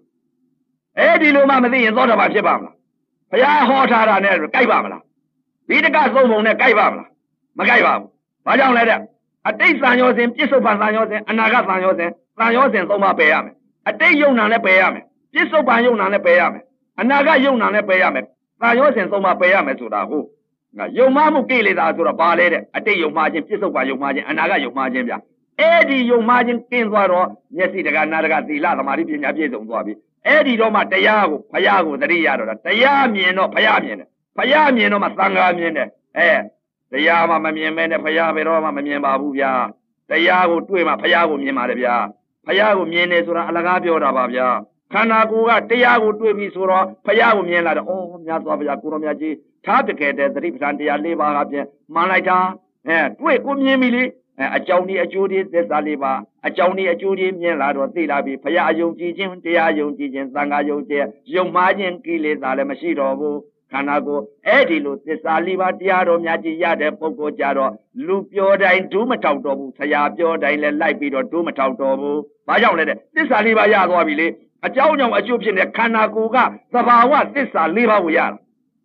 Eddie Luma and Zota Bajabama. Paya Hota and Kaibamla. Be the gas over on a Kaibamla. Magaiba. I don't let it. A day Sanyo and Piso Banyo and Anaga Sanyo and Zoma Payame. A day Yona Payame. Piso Banyona Payame. Anaga Yona Payame. Sanyo and Zoma Payame to the who. Yo mamu kili da to the ballet. A day you margin, Piso by your margin, Anaga your margin. Eddie, your margin came waro. Yes, the Ganaga, the Lada Maripin Abizon Wabi. Eddie Roma Tayago, Payago, the Riado, Tayami no Payamian. Payami no Masanga, the Yama Mamia, Payavi Roma Mamia Babuya. The Yago Tuima Payago Mimarabia. Payago Mienes or Alagabio Rababia. Kanaguga, Tiago Tuibisura, Payago Miela, oh, Yazavia Kuromiaji, Tapicated, the Ripantia Liva, Malaita, Tuikumili, a Johnny, a Judy, the Saliva, a Johnny, a Judy, Mielado, Tilabi, Payayo Jijin, Tiayo Jijin, Sangayo, Yomajin, Kili, Salemashiro, Kanago, Edilu, the Saliva, Tiaro, Miaji, Yade, Poco Jaro, Lupio, Dine, Dumatautobu, Sayapio, Dine, Lipido, Dumatautobu, Bayon, this Saliva Yadwabili. A Jono, a Jubs in the Kanaguga, Sabawa, this are liver we are.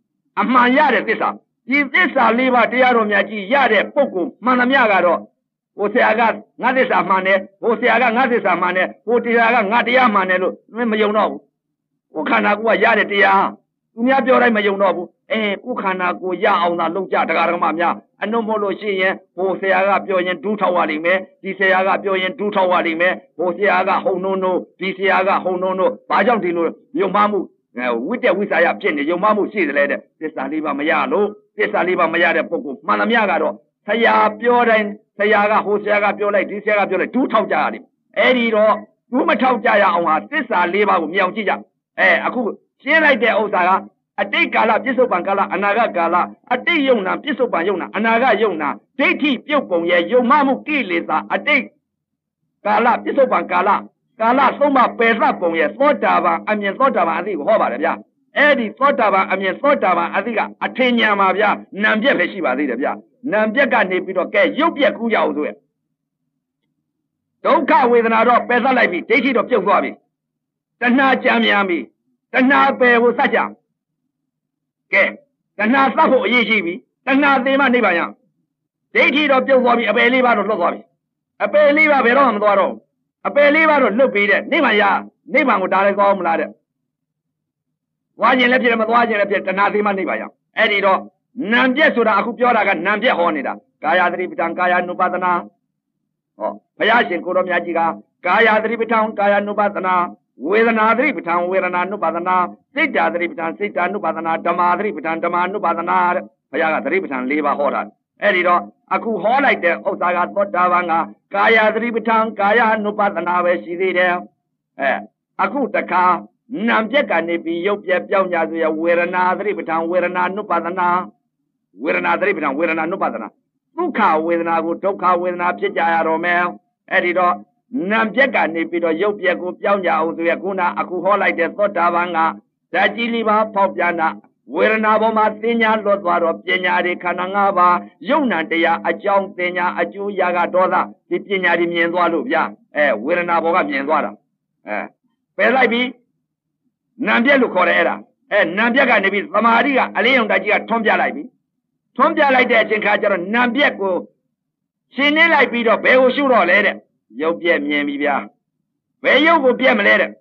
A man yard this up. If this are liver, Tiaro Miaji, Yade, Poku, Manamiagaro, Oseaga, Nadisa Mane, Oseaga, Nadisa Mane, Otiaga, Nadia Manelo, remember you know. Okanagua Yadia, Umiabio Mayonobu, Ukanagu Ya on the Luja, the Garamamia, and no more Logian, Oseaga Bioyan Dutawalime, Diseaga Bioyan Dutawalime, Oseaga Honono, Diseaga Honono, Bajantilu, Yomamu, with the Wisaya Jenny, Yomamu sees the letter, this Aliva Mayalo, this Aliva Mayada Poku, Manamiagaro, Saya Bioran, Sayaga, Hoseaga Biola, Diseaga Biola, Dutawjari, Edido, Dumatawjaya on this Aliva Miaujija, Aku, see like the Osaga. A day gala, Piso Bangala, Anaga gala, a day Yona, Piso Bayona, Anaga Yona, Dati, Piopo, Yomamu Kilisa, a day gala, Piso Bangala, Gala, Soma, Pesapo, Sotava, I mean Sotava, I think, Hovaria. Eddie Sotava, I mean Sotava, I think, Atenia Mavia, Nambia Peshiva, Nambia Nipido, Yopia Kuya. Don't come with another Pesa like me, take it of Jovabi. The Najamiami, the Nabe was such a. Okay, the Nasapo Yijibi, the Nazima Nibaya. They did of Jovabi, a believer of Lovabi. A believer of Veron Doro. A believer of Lupide, Nimaya, Niman would die home ladder. Why you left him at watching the Nazima Nibaya? Edido, Namjesura Akupiora, Namje Honida, Kaya Dripitan, Kaya Nubatana. Oh, Payashin Kuromiajiga, Kaya Dripitan, Kaya Nubatana. With another Ripitan, with another Nubadana, Sita Ripitan, Sita Nubadana, Dama Ripitan, Dama Nubadana, Payaga Ripitan, Leva Horan. Edido, Aku Holite, Osaga, Potavanga, Kaya Ripitan, Kaya Nubadana, where she did there. Aku Taka, Namjaka Nipi, Yopia, Piaja, with another Ripitan, with another Nubadana. ဝေဒနာသတိပဋ္ဌာန်ဝေဒနာနုပဒနာဒုက္ခဝေဒနာကိုဒုက္ခဝေဒနာဖြစ်ကြရတော့မယ်အဲ့ဒီတော့နာမ်ပြက်ကနေပြီးတော့ရုပ်ပြက်ကိုပြောင်းကြအောင်ဆိုရခုနအခုဟောလိုက်တဲ့သောတာပန်ကဓာတ်ကြီးလေးပါဖောက်ပြန်တာဝေဒနာပေါ်မှာသင်ညာလွတ်သွားတော့ပညာတွေခန္ဓာ၅ပါးယုံနာတရားအကြောင်းသင်ညာအကျိုးရာကဒေါသဒီပညာတွေမြင်သွားလို့ဗျဝေဒနာပေါ်ကမြင်သွားတာပယ်လိုက်ပြီနာမ်ပြက်လို့ခေါ်တယ်အဲ့ဒါနာမ်ပြက်ကနေပြီးသမာဓိကအလေးယုံဓာတ်ကြီးကထွန်းပြလိုက်ပြီထွန်းပြလိုက်တဲ့အချိန်ခါကျတော့နာမ်ပြက်ကိုရှင်းနေလိုက်ပြီးတော့ဘယ်ကိုရှုတော့လဲတဲ့ရုပ်ပြက်မြင်ပြီဗျာဘယ်ရုပ်ကိုပြက်မလဲတဲ့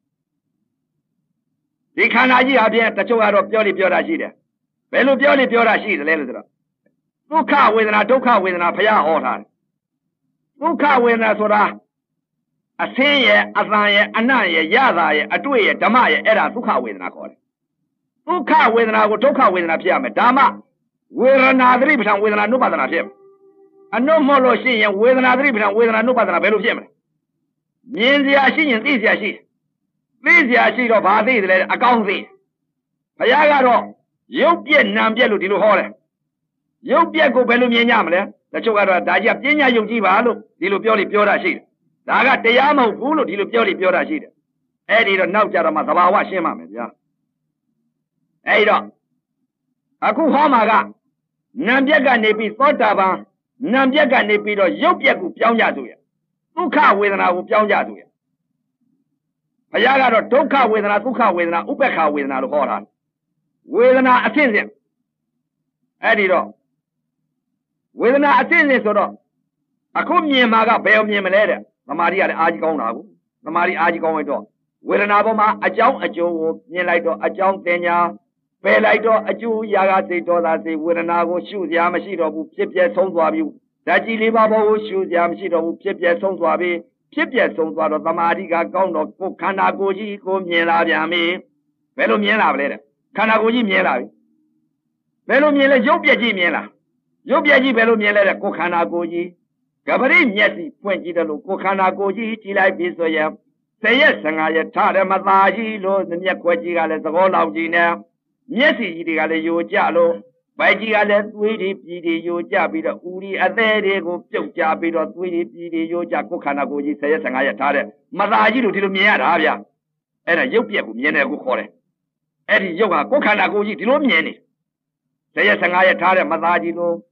ဒီခန္ဓာကြီးအပြင်တချို့ကတော့ပြောလိပြောတာရှိတယ်ဘယ်လိုပြောလိပြောတာရှိတယ်လဲလို့ဆိုတော့ဒုက္ခဝေဒနာဒုက္ခဝေဒနာဘုရားဟောထားတယ်ဒုက္ခဝေဒနာဆိုတာအဆင်းရဲ့အတန်ရဲ့အနံ့ရဲ့ရတာရဲ့အတွေ့ရဲ့ဓမ္မရဲ့အဲ့ဒါဒုက္ခဝေဒနာခေါ်တယ်ဒုက္ခဝေဒနာကိုဒုက္ခဝေဒနာဖြစ်ရမယ်ဓမ္မဝေဒနာသတိပဋ္ဌာန်ဝေဒနာနုပါဒနာဖြစ်မယ်အနုမဟုတ်လို့ရှိရင်ဝေဒနာသတိပဋ္ဌာန်ဝေဒနာနုပါဒနာဘယ်လိုဖြစ်မလဲမြင်စရာရှိရင်သိစရာရှိသိစရာရှိတော့ဘာသိတယ်လဲအကောင်းသိဘုရားကတော့ရုပ်ပြက်နာမ်ပြက်လို့ဒီလိုဟောတယ်ရုပ်ပြက်ကိုဘယ်လိုမြင်ကြမလဲတချို့ကတော့ဒါကြီးပညာယုံကြည်ပါလို့ဒီလိုပြောလိပြောတာရှိတယ်ဒါကတရားမဟုတ်ဘူးလို့ဒီလိုပြောလိပြောတာရှိတယ်အဲ့ဒီတော့နောက်ကြတော့မှသဘာဝရှင်းပါမယ်ဗျာအဲ့ဒီတော့အခုဟောမှာကနာမ်ပြက်ကနေပြီးသောတာပန်နာမ်ပြက်ကနေပြီးတော့ရုပ်ပြက်ကိုပြောင်းကြသူရဲ့ဒုက္ခဝေဒနာကိုပြောင်းကြသူရဲ့ဘုရားကတော့ဒုက္ခဝေဒနာဒုက္ခဝေဒနာဥပ္ပခဝေဒနာလို့ဟောတာဝေဒနာအဖြစ်စဉ်အဲ့ဒီတော့ဝေဒနာအဖြစ်စဉ်ဆိုတော့အခုမြင်မှာကဘယ်မြင်မလဲတဲ့သမာဓိကလည်းအာကြီးကောင်းတာကိုသမာဓိအာကြီးကောင်းတော့ဝေဒနာပေါ်မှာအကြောင်းအကျိုးကိုမြင်လိုက်တော့အကြောင်းတင်ညာပယ်လိုက်တော့အကျိုးရာဂစိတ်ဒေါသစိတ်ဝေဒနာကိုရှုစရာမရှိတော့ဘူးဖြစ်ပြဆုံးသွားပြီဓာတ်ကြီးလေးပါးပေါ်ကိုရှုစရာမရှိတော့ဘူးဖြစ်ပြဆုံးသွားပြီဖြစ်ပြဆုံးသွားတော့သမာဓိကကောင်းတော့ကိုခန္ဓာကိုယ်ကြီးကိုမြင်လာပြန်ပြီဘယ်လိုမြင်လာပါလဲတဲ့ခန္ဓာကိုယ်ကြီးမြင်လာပြီဘယ်လိုမြင်လဲရုပ်ပြက်ကြီးမြင်လာရုပ်ပြက်ကြီးဘယ်လိုမြင်လဲတဲ့ကိုခန္ဓာကိုယ်ကြီးကပရိမျက်စိဖွင့်ကြည့်တယ်လို့ကိုခန္ဓာကိုယ်ကြီးကြည့်လိုက်ပြီဆိုရင်10 ရက်15ရက်ထားတယ်မသားကြီးလို့မျက်ခွက်ကြီးကလည်းသဘောလောက်ကြီးနဲ့မျက်စိကြီးတွေကလည်းယိုကျလို့ဗိုက်ကြီးကလည်းသွေးတွေပြည်တွေယိုကျပြီးတော့ဦးရီအသေးတွေကိုပြုတ်ကျပြီးတော့သွေးတွေပြည်တွေယိုကျကိုခန္ဓာကိုယ်ကြီး10 ရက်15ရက်ထားတယ်မသားကြီးလို့ဒီလိုမြင်ရတာဗျအဲ့ဒါရုပ်ပြက်ကိုမြင်တယ်ကိုခေါ်တယ်အဲ့ဒီရုပ်ကကိုခန္ဓာကိုယ်ကြီးဒီလိုမြင်နေ10 ရက်15ရက်ထားတယ်မသားကြီးလို့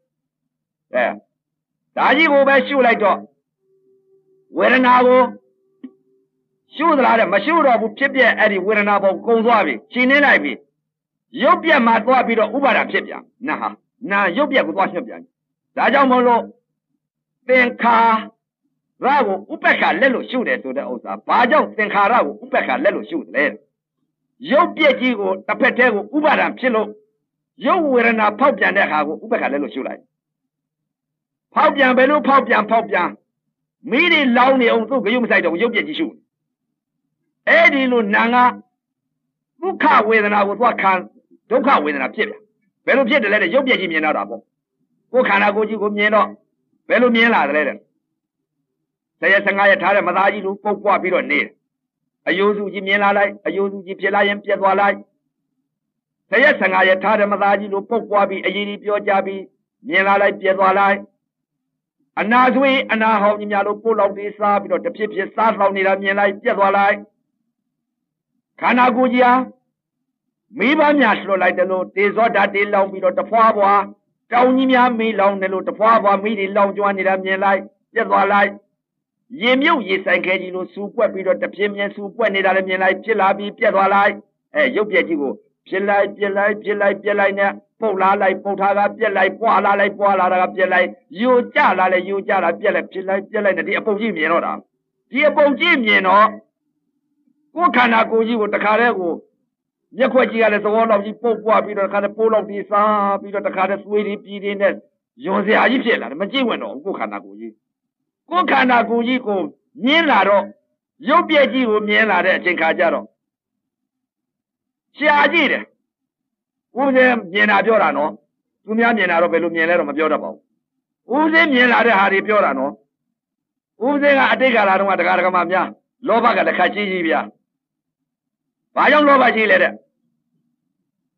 ဒါကြီးကိုပဲရှုလိုက်တော့ဝေဒနာကိုရှုသလားတဲ့မရှုတော့ဘူးဖြစ်ပြအဲ့ဒီဝေဒနာပေါ်ကုံသွားပြီရှင်းနေလိုက်ပြီရုပ်ပြက်မှာသွားပြီးတော့ဥပါဒဖြစ်ပြန်နာရုပ်ပြက်ကိုသွားရှင်းပြန်ဒါကြောင့်မလို့သင်္ခါရကိုဥပ္ပခါလက်လို့ရှုတယ်ဆိုတဲ့ဥစ္စာဘာကြောင့်သင်္ခါရကိုဥပ္ပခါလက်လို့ရှုတယ်ရုပ်ပြက်ကြီးကိုတစ်ဖက်တည်းကိုဥပါဒဖြစ်လို့ရုပ်ဝေဒနာဖောက်ပြန်တဲ့အခါကိုဥပ္ပခါလက်လို့ရှုလိုက်ဖောက်ပြန်ဘယ်လိုဖောက်ပြန်မိတွေလောင်းနေအောင်သူ့ဂယုမဆိုင်တော့ရုပ်ပြက်ကြီးရှုအဲ့ဒီလိုနာငါဒုက္ခဝေဒနာကိုသွားခံဒုက္ခဝေဒနာဖြစ်ပြန်ဘယ်လိုဖြစ်တယ်လဲတဲ့ရုပ်ပြက်ကြီးမြင်တော့တာပေါ့ကိုယ်ခန္ဓာကိုယ်ကြီးကိုမြင်တော့ဘယ်လိုမြင်လာတယ်လဲတဲ့10 ရက်15ရက်ထားတဲ့မသားကြီးလိုပုတ်ပွားပြီးတော့နေအယိုးစုကြီးမြင်လာလိုက်အယိုးစုကြီးဖြစ်လာရင်ပြက်သွားလိုက်10 ရက်15ရက်ထားတဲ့မသားကြီးလိုပုတ်ပွားပြီးအရေးကြီးပြောကြပြီးမြင်လာလိုက်ပြက်သွားလိုက်အနာသွေးအနာဟောင်းကြီးများလို့ပို့လောက်သေးစားပြီးတော့တဖြစ်ဖြစ်စားဆောင်နေတာမြင်လိုက်ပြက်သွားလိုက်ခန္ဓာကိုယ်ကြီးဟာမိဘများလှုပ်လိုက်တယ်လို့တေဇောဓာတ်တေလောင်ပြီးတော့တဖွာဖွာတောင်ကြီးများမိလောင်တယ်လို့တဖွာဖွာမိတွေလောင်ကျွမ်းနေတာမြင်လိုက်ပြက်သွားလိုက်ရေမြုပ်ရေဆိုင်ခဲကြီးလို့စူပွက်ပြီးတော့တပြင်းပြင်းစူပွက်နေတာလည်းမြင်လိုက်ဖြစ်လာပြီးပြက်သွားလိုက်ရုပ်ပြက်ကြီးကိုဖြစ်လိုက်ပြက်လိုက်နဲ့ပုတ်လာလိုက်ပုတ်ထားကပြက်လိုက်ပွာလာလိုက်ပွာလာတာကပြက်လိုက်ယိုကျလာလဲယိုကျတာပြက်လိုက်ဖြစ်လိုက်နဲ့ဒီအပုတ်ကြီးမြင်တော့တာဒီအပုတ်ကြီးမြင်တော့ကိုယ်ခန္ဓာကိုယ်ကြီးကိုတခါတည်းကိုမျက်ခွက်ကြီးကလည်းသဘောလောက်ကြီးပုတ်ပွားပြီးတော့တခါတည်းပိုးလောက်ပြီးစားပြီးတော့တခါတည်းသွေးတွေပြည်တွေနဲ့ယွန်စရာကြီးဖြစ်လာတယ်မကြည့်ဝင်တော့ကိုယ်ခန္ဓာကိုယ်ကြီးကိုယ်ခန္ဓာကိုယ်ကြီးကိုမြင်လာတော့ရုပ်ပြက်ကြီးကိုမြင်လာတဲ့အချိန်ခါကျတော့ရှားကြည့်တယ်ဦးစင်းမြင်တာပြောတာနော်သူများမြင်တာတော့ဘယ်လိုမြင်လဲတော့မပြောတတ်ပါဘူးဦးစင်းမြင်လာတဲ့ဟာတွေပြောတာနော်ဦးစင်းကအတိတ်ကာလတုန်းကတရားဓမ္မများလောဘကတစ်ခါကြီးဗျာဘာကြောင့်လောဘကြီးလဲတဲ့သူ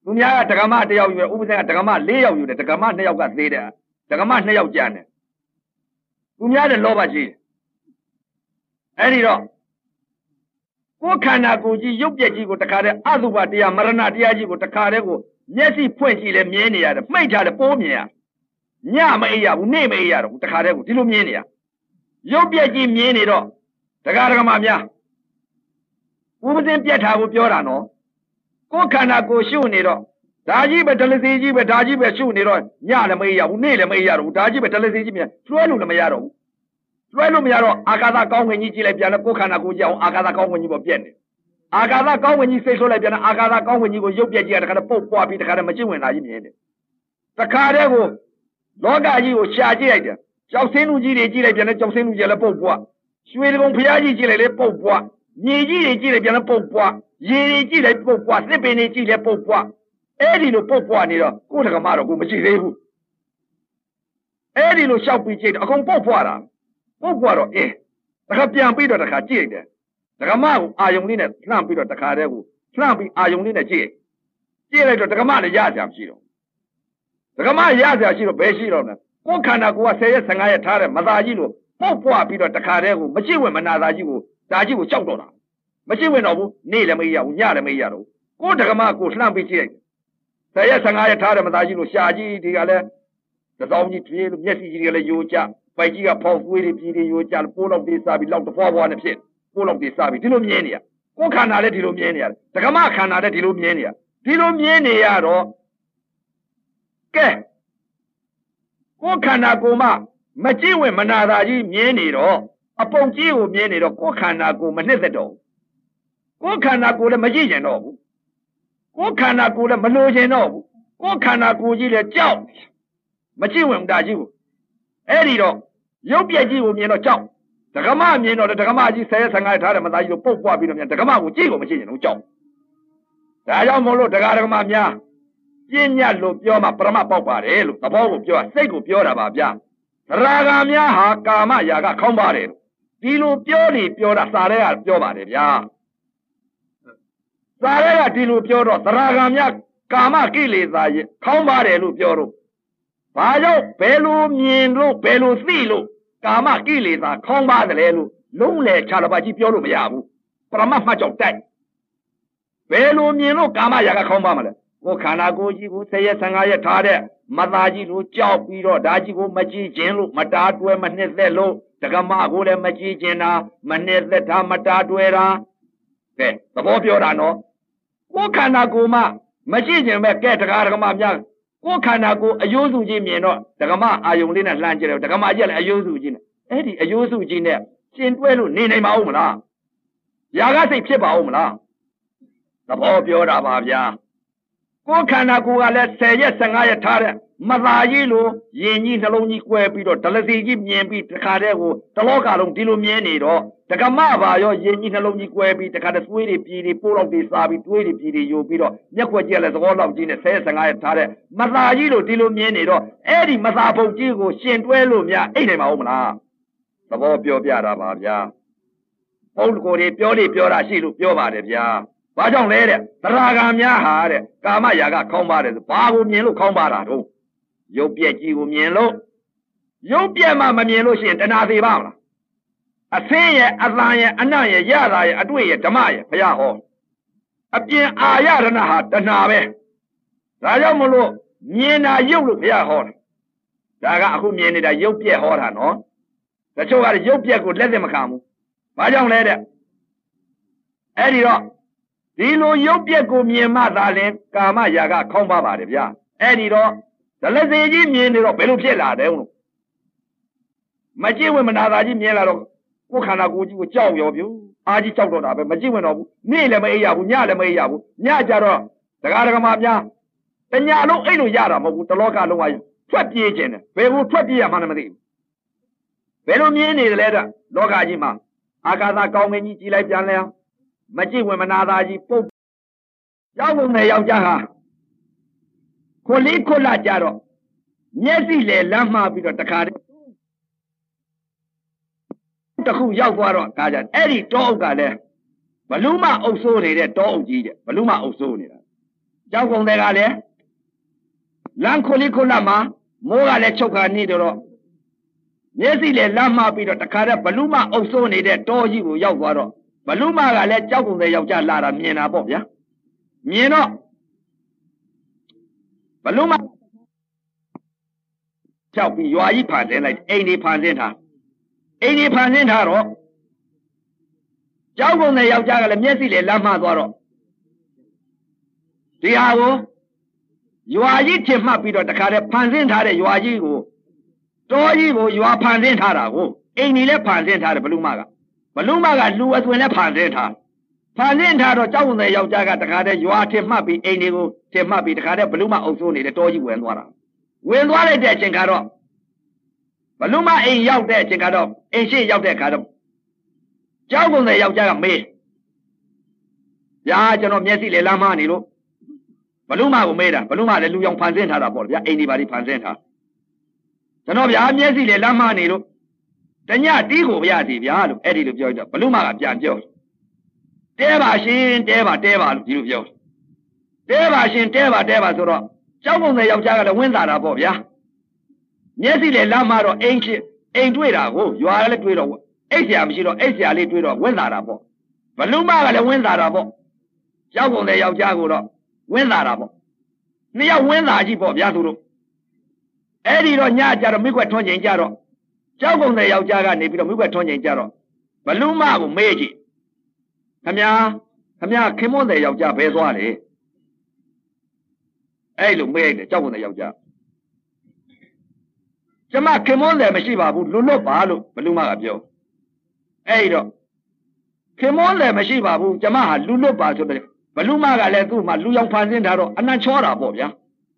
သူများကဒကမတယောက်ယူတယ်ဥပဇင်ကဒကမ၄ယောက်ယူတယ်ဒကမ2ယောက်ကသေးတယ်ဒကမ2ယောက်ကြံတယ်သူများတဲ့လောဘရှိတယ်အဲ့ဒီတော့ကိုယ်ခန္ဓာကိုယ်ကြီးရုပ်ပြက်ကြီးကိုတခါတည်းအတုပတရားမရဏတရားကြီးကိုတခါတည်းကိုမျက်စိဖွင့်ကြည့်လဲမြင်နေရတယ်မှိတ်ထားတယ်ပိုးမြင်ရညမအေးရဘူးနေ့မအေးရတော့တခါတည်းကိုဒီလိုမြင်နေရရုပ်ပြက်ကြီးမြင်နေတော့ဒကာဒကမများဥပဇင်ပြက်ထားကိုပြောတာနော်ကိုယ်ခန္ဓာကိုယ်ရှုနေတော့ဒါကြီးပဲဒလစီကြီးပဲဒါကြီးပဲရှုနေတော့ညလည်းမအေးရဘူးနေ့လည်းမအေးရတော့ဘူးဒါကြီးပဲဒလစီကြီးမြင်လွှဲလို့လည်းမရတော့ဘူးလွှဲလို့မရတော့အာကာသကောင်းဝင်ကြီးကြည့်လိုက်ပြန်တော့ကိုယ်ခန္ဓာကိုယ်ကြအောင်အာကာသကောင်းဝင်ကြီးပေါ်ပြက်နေအာကာသကောင်းဝင်ကြီးစိတ်ဆိုးလိုက်ပြန်တော့အာကာသကောင်းဝင်ကြီးကိုရုပ်ပြက်ကြီးကတခါတည်းပုတ်ပွားပြီးတခါတည်းမကျင့်ဝင်လာကြီးမြင်တယ်တခါတည်းကိုလောကကြီးကိုရှာကြည့်လိုက်တယ်ကြောက်စင်းလူကြီးတွေကြည့်လိုက်ပြန်တော့ကြောက်စင်းလူကြီးလည်းပုတ်ပွားရွှေတကုံဖျားကြီးကြည့်လိုက်လေပုတ်ပွားမြေကြီးတွေကြည့်လိုက်ပြန်တော့ပုတ်ပွားရေတွေကြည့်လိုက်ပုတ်ပွားသစ်ပင်တွေကြည့်လိုက်ပုတ်ပွားအဲ့ဒီလိုပုတ်ပွားနေတော့ကိုယ်တကမတော့ကိုမကြည့်သေးဘူးအဲ့ဒီလိုရှောက်ပြီးကြည့်တော့အကုန်ပုတ်ပွားတာပုတ်ပွားတော့တခါပြန်ပြီးတော့တခါကြည့်လိုက်တယ်ဒကမကိုအာယုံလေးနဲ့လှမ်းပြီးတော့တခါတည်းကိုလှမ်းပြီးအာယုံလေးနဲ့ကြည့်လိုက်တော့ဒကမလည်းရကြမရှိတော့ဒကမရကြရှိတော့ဘယ်ရှိတော့လဲကိုယ်ခန္ဓာကိုယ်က10ရက်15ရက်ထားတဲ့မသာကြီးလို့ပုတ်ပွားပြီးတော့တခါတည်းကိုမကြည့်ဝင်မနာသာကြီးကိုဒါကြီးကိုကြောက်တော့တာမကြည့်ဝင်တော့ဘူးနေ့လည်းမရဘူးညလည်းမရတော့ကိုယ်ဒကမကိုလှမ်းပြီးကြည့်လိုက်10ရက်15ရက်ထားတဲ့မသာကြီးလို့ရှာကြီးဒီကလည်းတစောင်းကြီးပြေးလို့မျက်စိကြီးတွေကလည်းယိုကျပိုက်ကြီးကဖောက်သွေးတွေပြည်တွေယိုကျပိုးလောက်တွေစားပြီးလောက်တဖွာဖွာနဲ့ဖြစ်ပိုးလောက်တွေစားပြီးဒီလိုမြင်နေရကိုယ်ခန္ဓာလည်းဒီလိုမြင်နေရတယ်ဒကမခန္ဓာလည်းဒီလိုမြင်နေရဒီလိုမြင်နေရတော့ကဲကိုယ်ခန္ဓာကိုယ်မှမကြည့်ဝင်မနာသာကြီးမြင်နေတော့အပုံကြီးကိုမြင်နေတော့ကိုယ်ခန္ဓာကိုယ်မနှစ်သက်တော့ကိုယ်ခန္ဓာကိုယ်လည်းမကြည့်ကျင်တော့ဘူးကိုယ်ခန္ဓာကိုယ်လည်းမလိုချင်တော့ဘူးကိုယ်ခန္ဓာကိုယ်ကြီးလည်းကြောက်မကြည့်ဝင်တာကြီးကိုအဲ့ဒီတော့ရုပ်ပြက်ကြီးကိုမြင်တော့ကြောက်ဒကမမြင်တော့ဒကမကြီး10ရက်15ရက်ထားတယ်မသားကြီးကိုပုတ်ပွားပြီးတော့မြန်ဒကမကိုကြည့်ကိုမကြည့်ကျင်တော့ကြောက်ဒါကြောင့်မို့လို့ဒကာဒကမများပြဉ္ညတ်လို့ပြောမှပရမတ်ပေါက်ပါတယ်လို့သဘောကိုပြောစိတ်ကိုပြောတာပါဗျာသရဂါများဟာကာမရာဂခေါင်းပါတယ်ဒီလိုပြောနေပြောတာစာရဲကပြောပါတယ်ဗျာစာရဲကဒီလိုပြောတော့သရဂါများကာမကိလေသာရဲ့ခေါင်းပါတယ်လို့ပြောတော့ဘာကြောင့်ဘယ်လိုမြင်လို့ဘယ်လိုသိလို့ကာမကိလေသာခေါင်းပါတယ်လဲလို့လုံးလေခြားတစ်ပါးကြီးပြောလို့မရဘူးပရမတ်မှကြောင့်တိုက်ဘယ်လိုမြင်လို့ကာမရာဂခေါင်းပါမလဲကိုခန္ဓာကိုယ်ကြီးကို10ရက်15ရက်ထားတဲ့မသားကြီးကိုကြောက်ပြီးတော့ဒါကြီးကိုမကြည့်ခြင်းလို့မတားတွဲမနှစ်သက်လို့ဒကမကိုလည်းမကြည့်ခြင်းတာမနှစ်သက်တာမတားတွဲတာကဲသဘောပြောတာနော်ကိုခန္ဓာကိုယ်မှမကြည့်ခြင်းပဲကဲဒကာဒကမများကိုခန္ဓာကိုယ်အယိုးစုကြီးမြင်တော့ဒကမအာယုံလေးနဲ့လှမ်းကြည့်တယ်ဒကမကြီးလည်းအယိုးစုကြီးနဲ့အဲ့ဒီအယိုးစုကြီးနဲ့ရှင်တွဲလို့နေနိုင်ပါဦးမလားຢာကစိတ်ဖြစ်ပါဦးမလားသဘောပြောတာပါဗျာကိုခန္ဓာကိုယ်ကလည်း10ရက်15ရက်ထားတဲ့မသာကြီးလိုရင်ကြီးနှလုံးကြီးကွဲပြီးတော့ဒလစီကြီးမြင်ပြီးတခါတည်းကိုတလောကလုံးဒီလိုမြင်နေတော့ဒကမပါရောရင်ကြီးနှလုံးကြီးကွဲပြီးတခါတည်းသွေးတွေပြည်တွေပိုးလောက်တွေစားပြီးသွေးတွေပြည်တွေယိုပြီးတော့မျက်ခွက်ကြီးလည်းသဘောလောက်ကြီးနဲ့10ရက်15ရက်ထားတဲ့မသာကြီးလိုဒီလိုမြင်နေတော့အဲ့ဒီမသာပုတ်ကြီးကိုရှင်တွဲလို့များအိတ်နိုင်ပါဦးမလားသဘောပြောပြတာပါဗျာပုတ်ကိုယ်တွေပြောတာရှိလို့ပြောပါတယ်ဗျာဘာကြောင့်လဲတဲ့သရဂါများဟာတဲ့ကာမရာဂခေါင်းပါတယ်ဆိုဘာကိုမြင်လို့ခေါင်းပါတာတော့ရုပ်ပြက်ကြီးကိုမြင်လို့ရုပ်ပြက်မှမမြင်လို့ရှိရင်တဏှာသေးပါမလားအသင်းရဲ့အသံရဲ့အနံ့ရဲ့ရတာရဲ့အတွေ့ရဲ့ဓမ္မရဲ့ဘုရားဟောအပြင်အာရဏဟာတဏှာပဲဒါကြောင့်မလို့မြင်တာရုပ်လို့ဘုရားဟောတာဒါကအခုမြင်နေတာရုပ်ပြက်ဟောတာနော်တချို့ကရုပ်ပြက်ကိုလက်သက်မခံဘူးဘာကြောင့်လဲတဲ့အဲ့ဒီတော့ဒီလိုရုပ်ပြက်ကိုမြင်မှသာလင်ကာမရာဂခေါင်းပါပါတယ်ဗျာအဲ့ဒီတော့ဒလစေကြီးမြင်နေတော့ဘယ်လိုဖြစ်လာတယ်လို့မကြည့်ဝင်မနာသာကြီးမြင်လာတော့ကိုယ်ခန္ဓာကိုယ်ကြီးကိုကြောက်ရောပြုအာကြီးကြောက်တော့တာပဲမကြည့်ဝင်တော့ဘူးနေ့လည်းမအိပ်ရဘူးညလည်းမအိပ်ရဘူးညကြတော့ဒကာဒကမများတညာလုံးအိပ်လို့ရတာမဟုတ်ဘူးတလောကလုံးဝထွက်ပြေးခြင်းတယ်ဘယ်ကိုထွက်ပြေးရမှန်းမသိဘူးဘယ်လိုမြင်နေတယ်လဲတဲ့လောကကြီးမှာအာကာသကောင်းကင်ကြီးကြည်လိုက်ပြန်လဲမကြည့်ဝင်မနာသာကြီးပုတ်ရောက်ကုန်တဲ့ယောက်ျားဟာခွလေးခွလာကြတော့မျက်စိလေလမ်းမှားပြီးတော့တခါတည်းတခုရောက်သွားတော့ကားကြအဲ့ဒီတောအုပ်ကလည်းဘလူးမအုပ်ဆိုးနေတဲ့တောအုပ်ကြီးတဲ့ဘလူးမအုပ်ဆိုးနေတာကြောက်ကုန်တဲ့ကလည်းလမ်းခုလေးခုလမှာမိုးကလည်းချုပ်ခါနေတော့မျက်စိလည်းလမ်းမပြီးတော့တခါတည်းဘလူးမအုပ်စိုးနေတဲ့တောကြီးကိုရောက်သွားတော့ဘလူးမကလည်းကြောက်ကုန်တဲ့ယောက်ျားလာတာမြင်တာပေါ့ဗျာမြင်တော့ဘလူးမကြောက်ပြီးရွာကြီးဖန်ဆင်းလိုက်အိမ်ဒီဖန်ဆင်းထားအိမ်ဒီဖန်ဆင်းထားတော့ကြောက်ကုန်တဲ့ယောက်ျားကလည်းမျက်စိလည်းလမ်းမသွားတော့ဒီဟာကိုရွာကြီးထင်မှတ်ပြီးတော့တခါတည်းဖန်ဆင်းထားတဲ့ရွာကြီးကိုတောကြီးကိုရွာဖန်ဆင်းထားတာကိုအိမ်ကြီးလည်းဖန်ဆင်းထားတယ်ဘလူးမကလူအသွင်လည်းဖန်ဆင်းထားတော့ကြောက်ကုန်တဲ့ယောက်ျားကတခါတည်းရွာထင်မှတ်ပြီးအိမ်တွေကိုထင်မှတ်ပြီးတခါတည်းဘလူးမအုပ်စိုးနေတဲ့တောကြီးဝင်သွားလိုက်တဲ့အချိန်ကတော့ဘလူးမအိမ်ရောက်တဲ့အချိန်ကတော့အိမ်ရှိရောက်တဲ့အခါတော့ကြောက်ကုန်တဲ့ယောက်ျားကမေးဗျာကျွန်တော်မျက်စိလေလမ်းမနေလို့ဘလူးမကိုမေးတာဘလူးမလည်းလူရောင်ဖန်ဆင်းထားတာပေါ့ဗျာအိမ်ဒီပါဒီဖန်ဆင်းထားကျွန်တော်ဗျာမျက်စိလေလမ်းမနေလို့တညတီးကိုဗျာဒီဗျာလို့အဲ့ဒီလိုပြောတော့ဘလူးမကပြန်ပြောတဲပါရှင်တဲပါလို့ဒီလိုပြောတဲပါရှင်တဲပါဆိုတော့ကြောက်ကုန်တဲ့ယောက်ျားကလည်းဝင်းလာတာပေါ့ဗျာမျက်စိလေလမ်းမတော့အိမ်တွေ့တာကိုရွာလည်းတွေ့တော့အိတ်ဆရာမရှိတော့အိတ်ဆရာလေးတွေ့တော့ဝင်းလာတာပေါ့ဘလူးမကလည်းဝင်းလာတာပေါ့ကြောက်ကုန်တဲ့ယောက်ျားကိုတော့ဝင်းလာတာပေါ့နှစ်ယောက်ဝင်းလာကြည့်ပေါ့ဗျာသူတို့အဲ့ဒီတော့ညကြတော့မိကွက်ထွန်းချိန်ကြတော့ကြောက်ကုန်တဲ့ယောက်ျားကနေပြီးတော့မိကွက်ထွန်းချိန်ကြတော့ဘလူးမကိုမေးကြည့်ခမညာခင်မွန်းတဲ့ယောက်ျားဘယ်သွားလဲအဲ့လိုမေးတယ်ကြောက်ကုန်တဲ့ယောက်ျားကျမခင်မွန်းတယ်မရှိပါဘူးလူလွတ်ပါလို့ဘလူးမကပြောအဲ့တော့ခင်မွန်းတယ်မရှိပါဘူးကျမဟာလူလွတ်ပါဆိုတယ်ဘလူးမကလည်းသူ့မှာလူရောင်ဖန်ဆင်းထားတော့အနံ့ချောတာပေါ့ဗျာ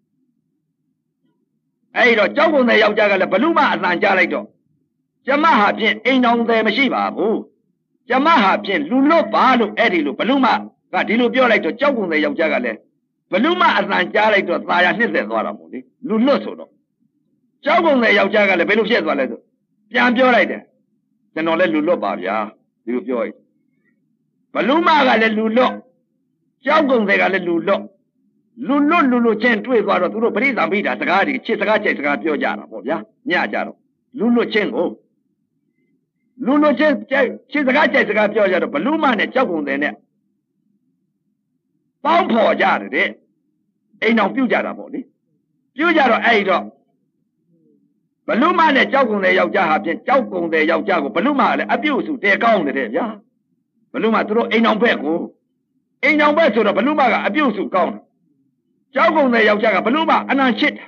အဲ့တော့ကြောက်ကုန်တဲ့ယောက်ျားကလည်းဘလူးမအတန်ကြားလိုက်တော့ကျမဟာဖြင့်အိမ်တော်တယ်မရှိပါဘူးကျမဟာဖြင့်လူလွတ်ပါလို့အဲ့ဒီလိုဘလူးမကဒီလိုပြောလိုက်တော့ကြောက်ကုန်တဲ့ယောက်ျားကလည်းဘလူးမအတန်ကြားလိုက်တော့သာယာနှစ်သက်သွားတာပေါ့လေလူလွတ်ဆိုတော့ကြောက်ကုန်တဲ့ယောက်ျားကလည်းဘယ်လိုဖြစ်သွားလဲဆိုပြန်ပြောလိုက်တယ်ကျွန်တော်လည်းလူလွတ်ပါဗျာဒီလိုပြောလိုက်ဘလူးမကလည်းလူလွတ်ကြောက်ကုန်တဲ့ကလည်းလူလွတ်ချင်းတွေ့သွားတော့သူတို့ပရိသံပိတာစကားတွေချစ်စကားကြိုက်စကားပြောကြတာပေါ့ဗျာညကြတော့လူလွတ်ချင်းချစ်စကားကြိုက်စကားပြောကြတော့ဘလူးမနဲ့ကြောက်ကုန်တဲ့နဲ့ပေါင်းဖော်ကြတယ်တဲ့အိမ်တော်ပြုတ်ကြတာပေါ့လေပြုတ်ကြတော့အဲ့တော့ဘလူးမနဲ့ကြောက်ကုန်တဲ့ယောက်ျားဟာဖြင့်ကြောက်ကုန်တဲ့ယောက်ျားကိုဘလူးမကလည်းအပြုတ်စုတဲကောင်းတယ်တဲ့ဗျာဘလူးမသူတို့အိမ်တော်ဘက်ဆိုတော့ဘလူးမကအပြုတ်စုကောင်းတယ်ကြောက်ကုန်တဲ့ယောက်ျားကဘလူးမအနံချစ်တယ်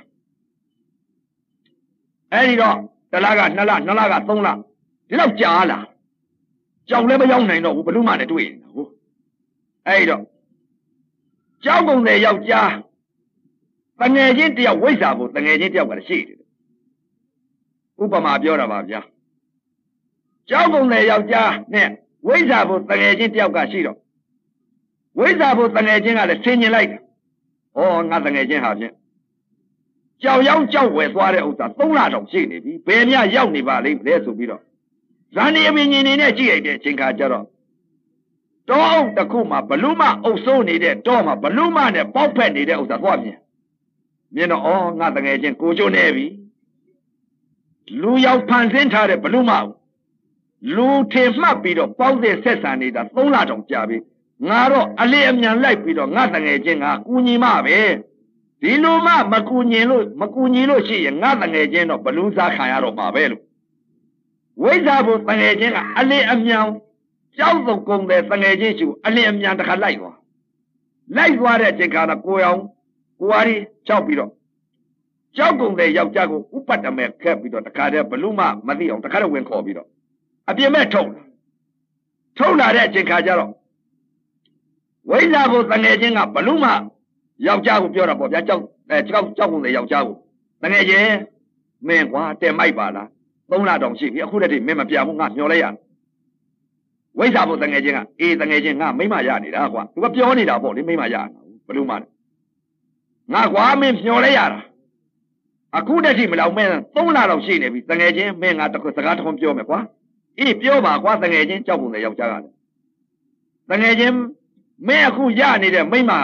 အဲ့ဒီတော့တစ်လကနှစ်လကသုံးလဒီလောက်ကြာလာကြောက်လည်းမရောက်နိုင်တော့ဘူးဘလူးမနဲ့တွေ့နေတာဟုတ်အဲ့ဒီတော့ကြောက်ကုန်တဲ့ယောက်ျားတငယ်ချင်းတယောက်ဝိဇ္ဇာကိုတငယ်ချင်းတယောက်ကလည်းရှိတယ်ဥပမာပြောတာပါဗျာကြောက်ကုန်တဲ့ယောက်ျားနဲ့ဝိဇ္ဇာကိုတငယ်ချင်းတယောက်ကရှိတော့ဝိဇ္ဇာကိုတငယ်ချင်းကလည်းဆင်ញင်လိုက်တယ်ဩငါတငယ်ချင်းဟာဖြင့်ကြောက်ရောက်ကြောက်ဝယ်သွားတဲ့ဥစ္စာ3လတောင်ရှိနေပြီဘယ်မြရောက်နေပါလိမ့်မလဲဆိုပြီးတော့ဇန်နီအမင်းကြီးနေနဲ့ကြည့်ရတဲ့အချိန်ခါကျတော့တောအုပ်တစ်ခုမှာဘလူးမအုပ်စိုးနေတဲ့တောမှာဘလူးမနဲ့ပေါက်ဖက်နေတဲ့ဥစ္စာသွားမြင်တော့ဩငါတငယ်ချင်းကိုကျိုးနေပြီလူရောက်ဖန်ဆင်းထားတဲ့ဘလူးမလူထင်မှတ်ပြီးတော့ပေါက်တဲ့ဆက်ဆံနေတာ3လတောင်ကြာပြီငါတော့အလေးအမြန်လိုက်ပြီးတော့ငါတငယ်ချင်းကကူညီမပဲဒီလိုမှမကူညီလို့ရှိရင်ငါတငယ်ချင်းတော့ဘလူးစားခံရတော့မှာပဲလို့ဝိဇ္ဇာဘုတငယ်ချင်းကအလေးအမြန်ကြောက်စုံကုန်တဲ့တငယ်ချင်းရှုအလေးအမြန်တခါလိုက်သွားတဲ့အချိန်ကတော့ကိုအားကြီးကြောက်ပြီးတော့ကြောက်ကုန်တဲ့ယောက်ျားကိုဥပတ်တမဲ့ခက်ပြီးတော့တခါတည်းဘလူးမမသိအောင်တခါတည်းဝင်ခေါ်ပြီးတော့အပြင်းမဲ့ထုတ်လာတဲ့အချိန်ခါကျတော့ဝိဇ္ဇာဘုတငယ်ချင်းကဘလူးမယောက်ျားကိုပြောတာပေါ့ဗျာကြောက်ကုန်တဲ့ယောက်ျားကိုတငယ်ချင်းမင်းကွာတဲမိုက်ပါလား3လတောင်ရှိပြီအခုတည်းမင်းမပြဘူးငါမျောလဲရဝိဇ္ဇာဘုတငယ်ချင်းကအေးတငယ်ချင်းငါမိမရနေတာကွာသူကပြောနေတာပေါ့လေမိမရဘလူးမနဲ့ငါကွာမင်းမျောလဲရတာအခုတည်းမလောက်မင်း3လတောင်ရှိနေပြီတငယ်ချင်းမင်းငါတခုစကားတခုပြောမယ်ကွာအေးပြောပါကွာတငယ်ချင်းကြောက်ကုန်တဲ့ယောက်ျားကလည်းတငယ်ချင်းမင်းအခုရနေတဲ့မိမ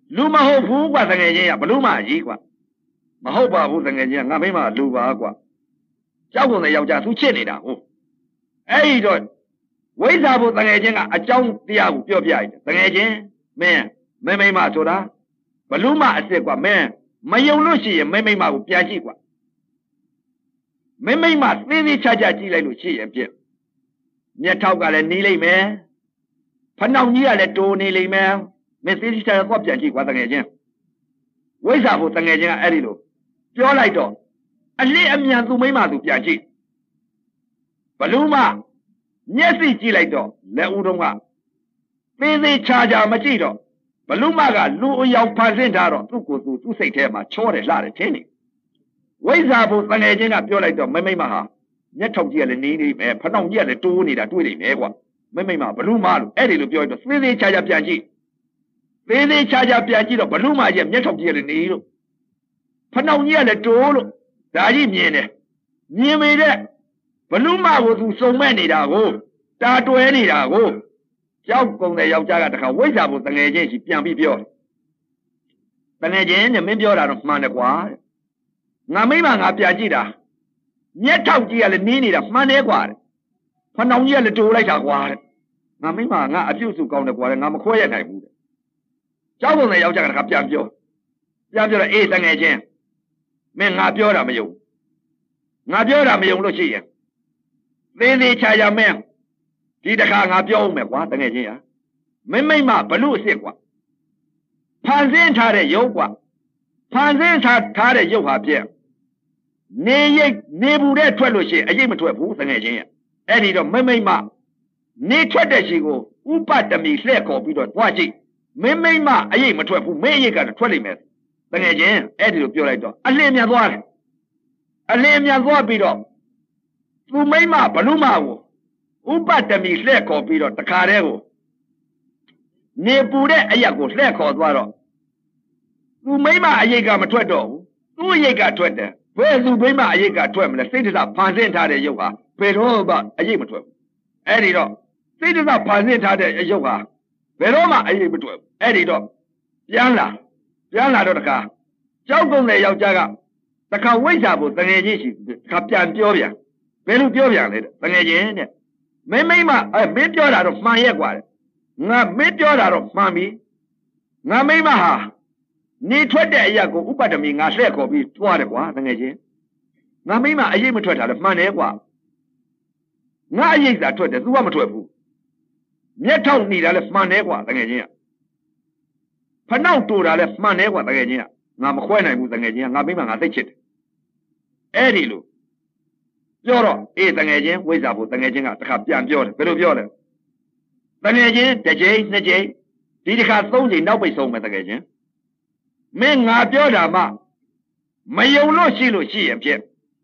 လူမဟုတ်ဘူးကွာတကယ်ချင်းရဘလို့မှကြီးကွာမဟုတ်ပါဘူးတကယ်ချင်းငါမိမလူပါကွာကြောက်ကုန်တဲ့ယောက်ျားသူချစ်နေတာဟုတ်အဲ့ဒီတော့ဝိဇ္ဇာဘုတကယ်ချင်းကအကြောင်းတရားကိုပြောပြရတယ်တကယ်ချင်းမင်းမိမဆိုတာဘလို့မှအစ်စ်ကွာမင်းမယုံလို့ရှိရင်မိမကိုပြန်ကြည့်ကွာမိမသေးသေးချာချာကြည့်လိုက်လို့ရှိရင်ပြည့်မျက်ထောက်ကလည်းနီးလိမ့်မယ်ဖနှောင်ကြီးကလည်းတိုးနေလိမ့်မယ်မင်းသေးသေးချာချာတော့ပြန်ကြည့်ကွာတကယ်ချင်းဝိဇ္ဇာဘုတကယ်ချင်းကအဲ့ဒီလိုပြောလိုက်တော့အလစ်အမြန်သူမိမသူပြန်ကြည့်ဘလို့မှမျက်စိကြည့်လိုက်တော့လက်ဦးတုံးကသေးသေးချာချာမကြည့်တော့ဘလို့မှကလူအယောင်ဖန်ဆင်းထားတော့သူ့ကိုယ်သူ့စိတ်ထဲမှာချောတယ်လှတယ်ထင်နေဝိဇ္ဇာဘုတကယ်ချင်းကပြောလိုက်တော့မိမဟာမျက်ထောက်ကြီးကလည်းနေနေမယ်ဖနှောင်ကြီးကလည်းတိုးနေတာတွေ့နေမယ်ကွာမိမဘလို့မှလို့အဲ့ဒီလိုပြောလိုက်တော့သေးသေးချာချာပြန်ကြည့်သေးသေးချာချာပြန်ကြည့်တော့ဘလို့မှရဲ့မျက်ထောက်ကြီးကလည်းနေလို့ဖနှောင်ကြီးကလည်းတိုးလို့ဒါကြီးမြင်တယ်မြင်ပေတဲ့ဘလို့မှကိုသူစုံမဲ့နေတာကိုတာတွဲနေတာကိုကြောက်ကုန်တဲ့ယောက်ျားကတခါဝိဇ္ဇာဘုတငယ်ချင်းရှိပြန်ပြီးပြောတယ်တငယ်ချင်းနဲ့မင်းပြောတာတော့မှန်တယ်ကွာငါမိမငါပြန်ကြည့်တာမျက်ထောက်ကြီးကလည်းနင်းနေတာမှန်တယ်ကွာဖနှောင်ကြီးကလည်းတိုးလိုက်တာကွာငါမိမငါအပြုတ်စုကောင်းတယ်ကွာငါမခွဲရနိုင်ဘူးကြောက်ကုန်တဲ့ယောက်ျားကတခါပြန်ပြောတော့အေးတငယ်ချင်းမင်းငါပြောတာမယုံလို့ရှိရင်သေးသေးချာချာမင်းဒီတခါငါပြောဦးမယ်ကွာတကယ်ချင်းရမိမဘလို့အစ်စ်ကွာဖန်ဆင်းထားတဲ့ရုပ်ကွာဖန်ဆင်းထားတဲ့ရုပ်ဟာပြည့်နေဘူးတဲ့ထွက်လို့ရှိရင်အရေးမထွက်ဘူးတကယ်ချင်းရအဲ့ဒီတော့မိမနေထွက်တဲ့ရှိကိုဥပတမီလှဲ့ခေါ်ပြီးတော့တွားကြည့်မိမအရေးမထွက်ဘူးမင်းအရေးကတော့ထွက်လိမ့်မယ်တကယ်ချင်းအဲ့ဒီလိုပြောလိုက်တော့အလင်းမြန်သွားတယ်အလင်းမြန်သွားပြီးတော့သူမိမဘလို့မကိုဥပတမီလှဲ့ခေါ်ပြီးတော့တခါတည်းကိုနေပူတဲ့အရက်ကိုလှဲ့ခေါ်သွားတော့သူမိမအရေးကမထွက်တော့ဘူးသူ့အရေးကထွက်တယ်ဘယ်သူမိမအရေးကထွက်မလဲစိတ်တစဖန်ဆင်းထားတဲ့ရုပ်ဟာဘယ်တော့မှအရေးမထွက်ဘူးအဲ့ဒီတော့စိတ်တစဖန်ဆင်းထားတဲ့ရုပ်ဟာဘယ်တော့မှအရေးမထွက်ဘူးအဲ့ဒီတော့ပြန်လာတော့တခါကြောက်ကုန်တဲ့ယောက်ျားကတခါဝိဇ္ဇာဘုတငယ်ချင်းရှိတခါပြန်ပြောပြန်ဘယ်လိုပြောပြန်လဲတငယ်ချင်းတဲ့မင်းမင်းပြောတာတော့မှန်ရဲ့ကွာငါမင်းပြောတာတော့မှန်ပြီငါမိမဟာနေထွက်တဲ့အရာကိုဥပဒမီငါလှဲ့ခေါ်ပြီးတွားတယ်ကွာတငယ်ချင်းငါမိမအရေးမထွက်တာလည်းမှန်တယ်ကွာငါအရေးသာထွက်တယ်သူကမထွက်ဘူးမျက်ထောက်နေတာလည်းမှန်တယ်ကွာတငယ်ချင်းကဖနှောက်တူတာလည်းမှန်တယ်ကွာတကယ်ချင်းကငါမခွဲနိုင်ဘူးတကယ်ချင်းကငါမိမငါသိချစ်တယ်အဲ့ဒီလိုပြောတော့အေးတကယ်ချင်းဝိဇ္ဇာဘုတကယ်ချင်းကတခါပြန်ပြောတယ်ဘယ်လိုပြောလဲတကယ်ချင်းတစ်ချိန်နှစ်ချိန်ဒီတခါသုံးချိန်နောက်ပိတ်ဆုံးမယ်တကယ်ချင်းမင်းငါပြောတာမှမယုံလို့ရှိရင်ဖြစ်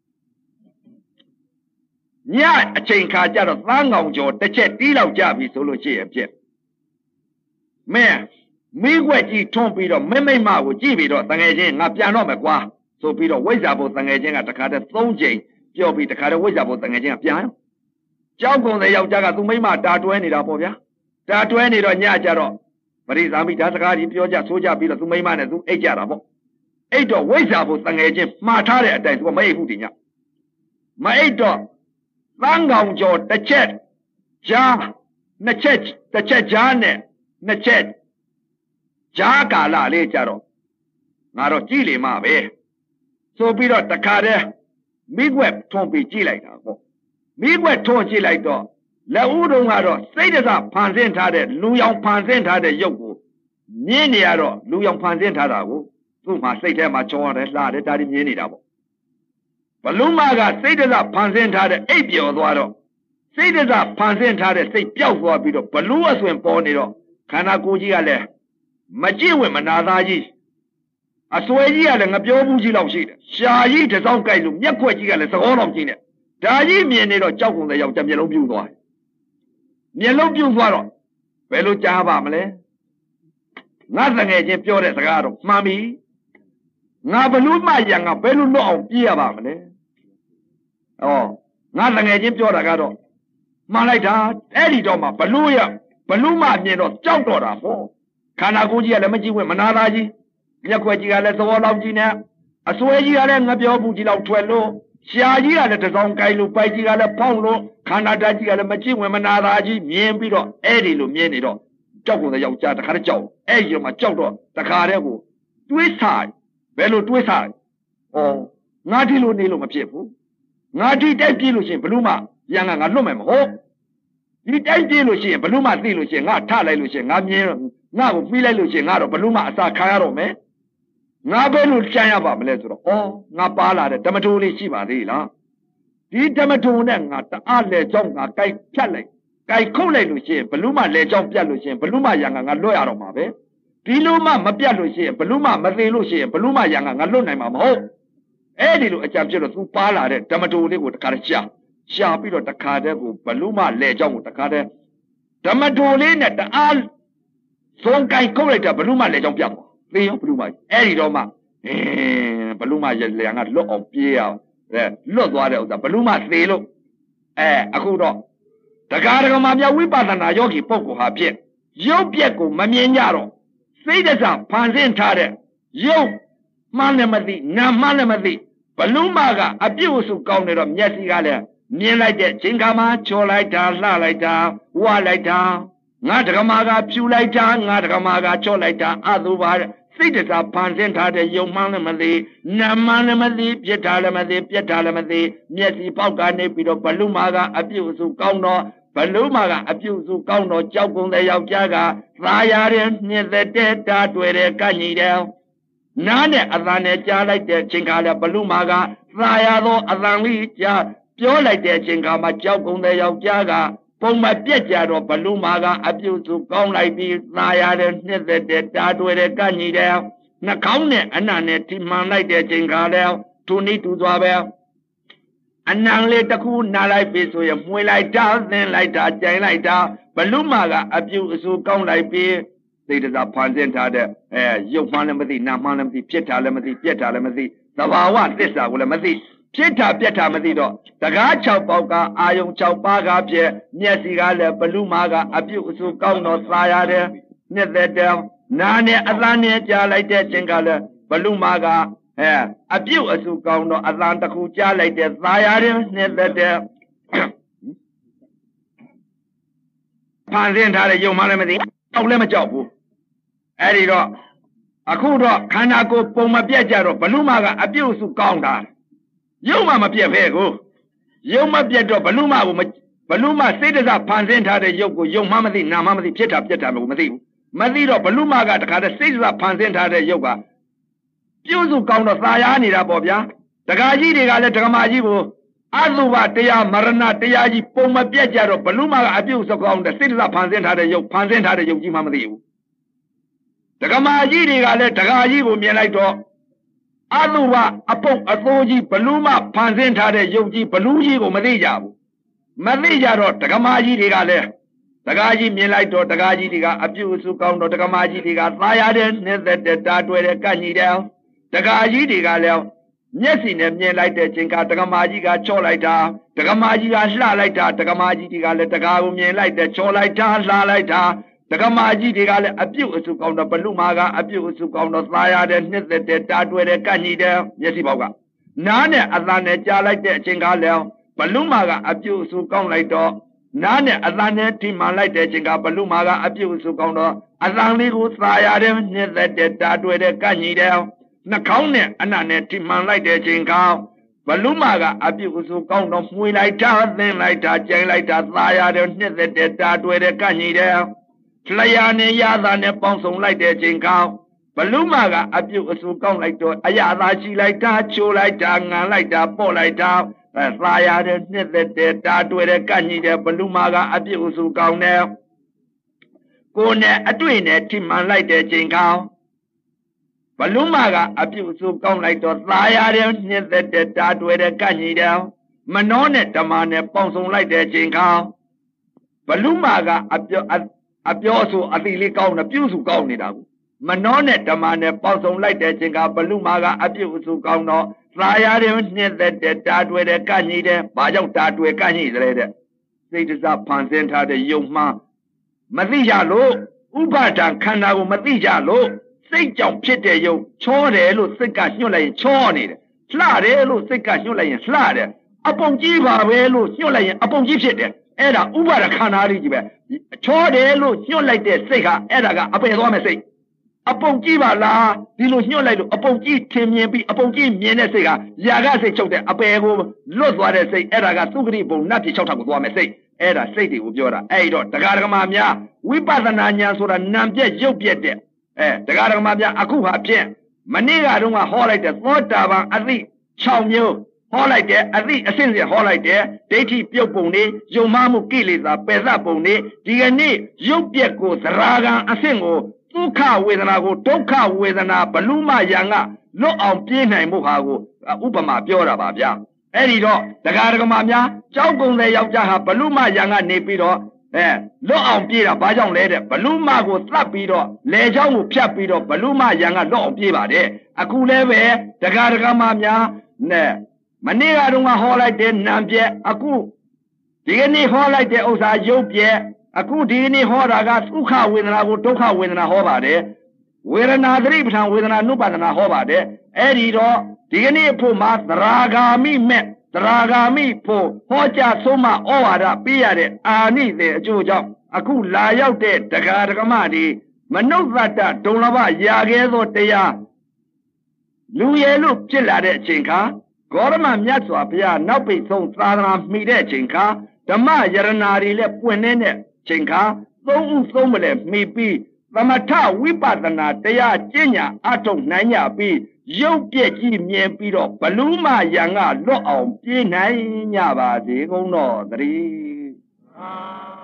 ညအချိန်ခါကျတော့သန်းကောင်ကျော်တစ်ချက်တီးလောက်ကြပြီဆိုလို့ရှိရင်ဖြစ်မင်းမိခွက်ကြီးထွန်းပြီးတော့မိမကိုကြည့်ပြီးတော့တငယ်ချင်းငါပြန်တော့မယ်ကွာဆိုပြီးတော့ဝိဇ္ဇာဘုတငယ်ချင်းကတခါတည်း၃ချိန်ပြောပြီးတခါတည်းဝိဇ္ဇာဘုတငယ်ချင်းကပြန်ကြောက်ကုန်တဲ့ယောက်ျားကသူမိမတာတွဲနေတာပေါ့ဗျာတာတွဲနေတော့ညကြတော့ပရိသမိဒါစကားကြီးပြောကြဆိုကြပြီးတော့သူမိမနဲ့သူအိတ်ကြတာပေါ့အိတ်တော့ဝိဇ္ဇာဘုတငယ်ချင်းမှားထားတဲ့အတိုင်းသူကမအိတ်ဘူးဒီညမအိတ်တော့သန်းကောင်ကျော်တစ်ချက်ကြားနှစ်ချက်တစ်ချက်ကြားနဲ့နှစ်ချက်ကြားကာလလေးကြတော့ငါတော့ကြည့်လေမှပဲဆိုပြီးတော့တခါတည်းမိခွက်ထွန်းပြီးကြည့်လိုက်တာပေါ့မိခွက်ထွန်းကြည့်လိုက်တော့လက်ဦးတုံးကတော့စိတ်တစဖန်ဆင်းထားတဲ့လူရောင်ဖန်ဆင်းထားတဲ့ရုပ်ကိုမြင်နေရတော့လူရောင်ဖန်ဆင်းထားတာကိုသူ့မှာစိတ်ထဲမှာချောရတယ်လှတယ်ဒါတွေမြင်နေတာပေါ့ဘလူမကစိတ်တစဖန်ဆင်းထားတဲ့အိပ်ပျော်သွားတော့စိတ်တစဖန်ဆင်းထားတဲ့စိတ်ပျောက်သွားပြီးတော့ဘလူအဆွင်ပေါ်နေတော့ခန္ဓာကိုယ်ကြီးကလည်းမကြည့်ဝင်မနာသားကြီးအစွဲကြီးကလည်းငပြောဘူးကြီးလောက်ရှိတယ်ရှာကြီးတစ်စောင်းကြိုက်လို့မျက်ခွက်ကြီးကလည်းသကောလောက်ကြီးနဲ့ဒါကြီးမြင်နေတော့ကြောက်ကုန်တဲ့ယောက်ျားမျက်လုံးပြူသွားတယ်မျက်လုံးပြူသွားတော့ဘယ်လိုကြားပါမလဲငါတငယ်ချင်းပြောတဲ့စကားတော့မှန်ပြီငါဘလို့မှရငါဘယ်လိုလွတ်အောင်ပြေးရပါမလဲဩငါတငယ်ချင်းပြောတာကတော့မှန်လိုက်တာအဲ့ဒီတော့မှဘလို့မှမြင်တော့ကြောက်တော့တာပေါ့ Kana Guji Alamaji with Manaraji, Yaquaji Alasoji now, Aswaji Alamabio Bujila Twello, Shiaji at the Zon Kailu Paji Ala Paulo, Kanadaji Alamaji with Manaraji, Miembiro, Edilu Mienido, Jogo the Yaucha, the Harajo, Ejo Machodo, the Carego, twist high, Bello twist high. Oh, Nadilu Nilu Machefu, Nadi Dekilu Bluma, Yang and Lumem Ho. You don't deal with him, Baluma Diluci, not Talaluci, not near, now Vilaluci, out of Baluma, Sakaro, me. Nabelu China Bableto, oh, Napala, the Tamatuli Shiva, the Tamatun, not the Ale Jonga, Kai Chale, Kai Kole Luci, Baluma, Le Jom Pialuci, Baluma Yang and Loyaro Mabe, Piluma, Mapialuci, Baluma, Mariluci, Baluma Yang and Luna Mamo. Edilu, a champion of Pala, the Tamatuli would Karcha. Shabby or the Kadebu, Baluma, Lejon with the Kade. Tamadolin at the Al Son Kai Correct, Baluma, Lejon Piano. Leo Bluma, Eridoma, Baluma, Yang, look of Pierre, look what else, the Baluma, Lelo, Akudo. The Gargamamia, we batana Yogi Poco Habie. Yo Pieko, Mamiano. Say the song, Panzin Tade. Yo, Manamadi, Namanamadi. Balumaga, abuse of Governor of Yesigalia. Near like that, Chingama, Cho like that, La like that, Wa like that, Natagamaga, Pew like that, Natagamaga, Cho like that, otherwise, cities are Pansenta, the young Manamadi, Namanamadi, Pietalamadi, Yesi Pauka, Nepido, Balumaga, abuse of Gauno, Balumaga, abuse of Gauno, Jokun the Yajaga, Flyarian, near the dead, that where they can eat out. None Azane, like that, Chingala, Balumaga, Flyado, Azanli, Pure like that, Chingama, Jokun the Yajaga, Pong my Pietro, Balumaga, abuse to come like this, Naya, the that way they can eat out. Nakone, and none, Timman like that, Chingala, to need to Zwabel. And now let the cool Nala face with a way like that, then like that, Jay like that, Balumaga, abuse to come like this. They is a Panzenta there, you Manamati, Namanamati, Pietalamati, Pietalamati, the Wawa, this I will amati. Pieta Pieta Madido, the Gacha Boga, Ayong Chaupaga, Pie, Nesigale, Balumaga, abuse to Gauno, Sayade, Nether, Nane, Azania, like that, Chingale, Balumaga, abuse to Gauno, Atlanta, Kuja, like that, Sayade, Nether, Panzenta, you Manamati, no limit job. Edido, Akudo, Kanako, Poma Pietro, Balumaga, abuse to Gauna. You mamma Pia Vego. You ma Pietro, Baluma, cities are Panzenta, the Yoko, young Mamadi, Namamadi, Pieta, Madido, Balumaga, the cities are Panzenta, the Yoga. Pusu Gauna, Sayani, Rabobia, the Gaji, the Galetamajivo, Azuva, Tea, Marana, Teaji, Poma Pietro, Baluma, abuse of Gauna, the cities are Panzenta, the Yoke, Panzenta, the Yogi Mamadi. The Gamaji, the Galetagaji, will be like dog. Aluwa, Apok, Atoji, Baluma, Panzenta, the Yogi, Baluji, or Madija. Madija, the Gamaji, the Gale. The Gaji, Milaito, the Gaji, the abuse to count the Gamaji, the Gatlayaden, that way the Canidel. The Gaji, the Galel. Nessin, and like the Chinka, the Gamaji got Cholaita. The Gamaji got Slalaita, the Gamaji, the Gale, the Gavum, like the Cholaita, Slalaita. The Gamaji, the Gale, abuse to count the Balumaga, abuse to count the Fire, and that way the Canida, Yesiboga. None Atlanta, like the Chingalel, Balumaga, abuse to count like dog. None Atlanta, Timman, like the Chinga, Balumaga, abuse to count the Atlantic, Fire, and that way the Canida. Nakone, and none Timman, like the Chinga. Balumaga, abuse to count of Mui like that, then like that, Jay like that, Fire, and that way the Canida. Flayane Yazane Ponsong like that, Jinkao. Balumaga, abuse to come like that, Ayazachi like that, Chu like that, like that, Po like that, Fire, that way the Canida, Balumaga, abuse to come there. Go ne, a twin, a Timman like that, Jinkao. Balumaga, abuse to come like that, Fire, that way the Canida. Manone, the man, Ponsong like that, Jinkao. Balumaga, abuse a really count, abuse to count it out. Manone, the man, Ponsong like that, Jinga, Balumaga, abuse to count no. Fire, that way the Canida, Bajo, that way Canida. It is a Panzenta, the young man. Madija low, ဥပါဒံခန္ဓာကိုမသိကြလို့စိတ်ကြောင့်ဖြစ်တဲ့ယုံချောတယ်လို့စိတ်ကညှို့လိုက်ရင်ချောနေတယ်လှတယ်လို့စိတ်ကညှို့လိုက်ရင်လှတယ်အပုံကြီးပါပဲလို့ညှို့လိုက်ရင်အပုံကြီးဖြစ်တယ်အဲ့ဒါဥပါဒခန္ဓာလေးကြီးပဲချောတယ်လို့ညှို့လိုက်တဲ့စိတ်ဟာအဲ့ဒါကအပယ်သွားမဲ့စိတ်အပုံကြီးပါလားဒီလိုညှို့လိုက်လို့အပုံကြီးထင်မြင်ပြီးအပုံကြီးမြင်တဲ့စိတ်ကຢာကစိတ်ချုပ်တဲ့အပယ်ကိုလွတ်သွားတဲ့စိတ်အဲ့ဒါကသုခတိဘုံနတ်ပြည်6ထပ်ကိုသွားမဲ့စိတ်အဲ့ဒါစိတ်တွေကိုပြောတာအဲ့တော့တရားဓမ္မများဝိပဿနာဉာဏ်ဆိုတာနာမ်ပြက်ရုပ်ပြက်တဲ့တရားဓမ္မများအခုဟာဖြင့်မနေ့ကတော့ဟောလိုက်တဲ့သောတာပန်အသိ6မျိုးဟောလိုက်တဲ့အသိအစဉ်စဉ်ဟောလိုက်တဲ့ဒိဋ္ဌိပြုတ်ပုံတွေယုံမှမှုကိလေသာပယ်သပုံတွေဒီကနေ့ရုပ်ပြက်ကိုသရာဂံအစဉ်ကိုဒုက္ခဝေဒနာကိုဒုက္ခဝေဒနာဘလူမယံကလွတ်အောင်ပြေးနိုင်မှုဟာကိုဥပမာပြောတာပါဗျာအဲ့ဒီတော့တရားဓမ္မများကြောက်ကုန်တဲ့ယောက်ျားဟာဘလူမယံကနေပြီးတော့လွတ်အောင်ပြေးတာဘာကြောင့်လဲတဲ့ဘလူမကိုသတ်ပြီးတော့လေချောင်းကိုဖြတ်ပြီးတော့ဘလူမယံကလွတ်အောင်ပြေးပါတယ်အခုလည်းပဲတရားဓမ္မများနဲ့မနေ့ကတော့ဟောလိုက်တဲ့နာမ်ပြက်အခုဒီကနေ့ဟောလိုက်တဲ့ဥစ္စာရုပ်ပြက်အခုဒီကနေ့ဟောတာကသုခဝေဒနာကိုဒုက္ခဝေဒနာဟောပါတယ်ဝေဒနာသတိပဋ္ဌာန်ဝေဒနာနုပါဒနာဟောပါတယ်အဲ့ဒီတော့ဒီကနေ့ဖို့မှာသရာဂာမိမဲ့သရာဂာမိဖို့ဟောကြားဆုံးမဩဝါဒပေးရတဲ့အာနိသင်အကျိုးကြောင့်အခုလာရောက်တဲ့တရားဓမ္မတွေမနုဿတ္တဒုံလဘရာခဲသောတရားလူရည်လို့ဖြစ်လာတဲ့အချိန်ခါဂေါရမမြတ်စွာဘုရားနောက်ပိတ်ဆုံးသာသနာမှီတဲ့အချိန်ခါဓမ္မယရနာတွေလည်းပွင့်နေတဲ့ချိန်ခါသုံးဦးသုံးမလဲမှီပြီးသမထဝိပဿနာတရားကျင့်ညာအထုတ်နိုင်ကြပြီးရုပ်ပြည့်ကြီးမြင်ပြီးတော့ဘလူးမယံကလွတ်အောင်ပြေးနိုင်ကြပါစေကုန်တော်သတည်း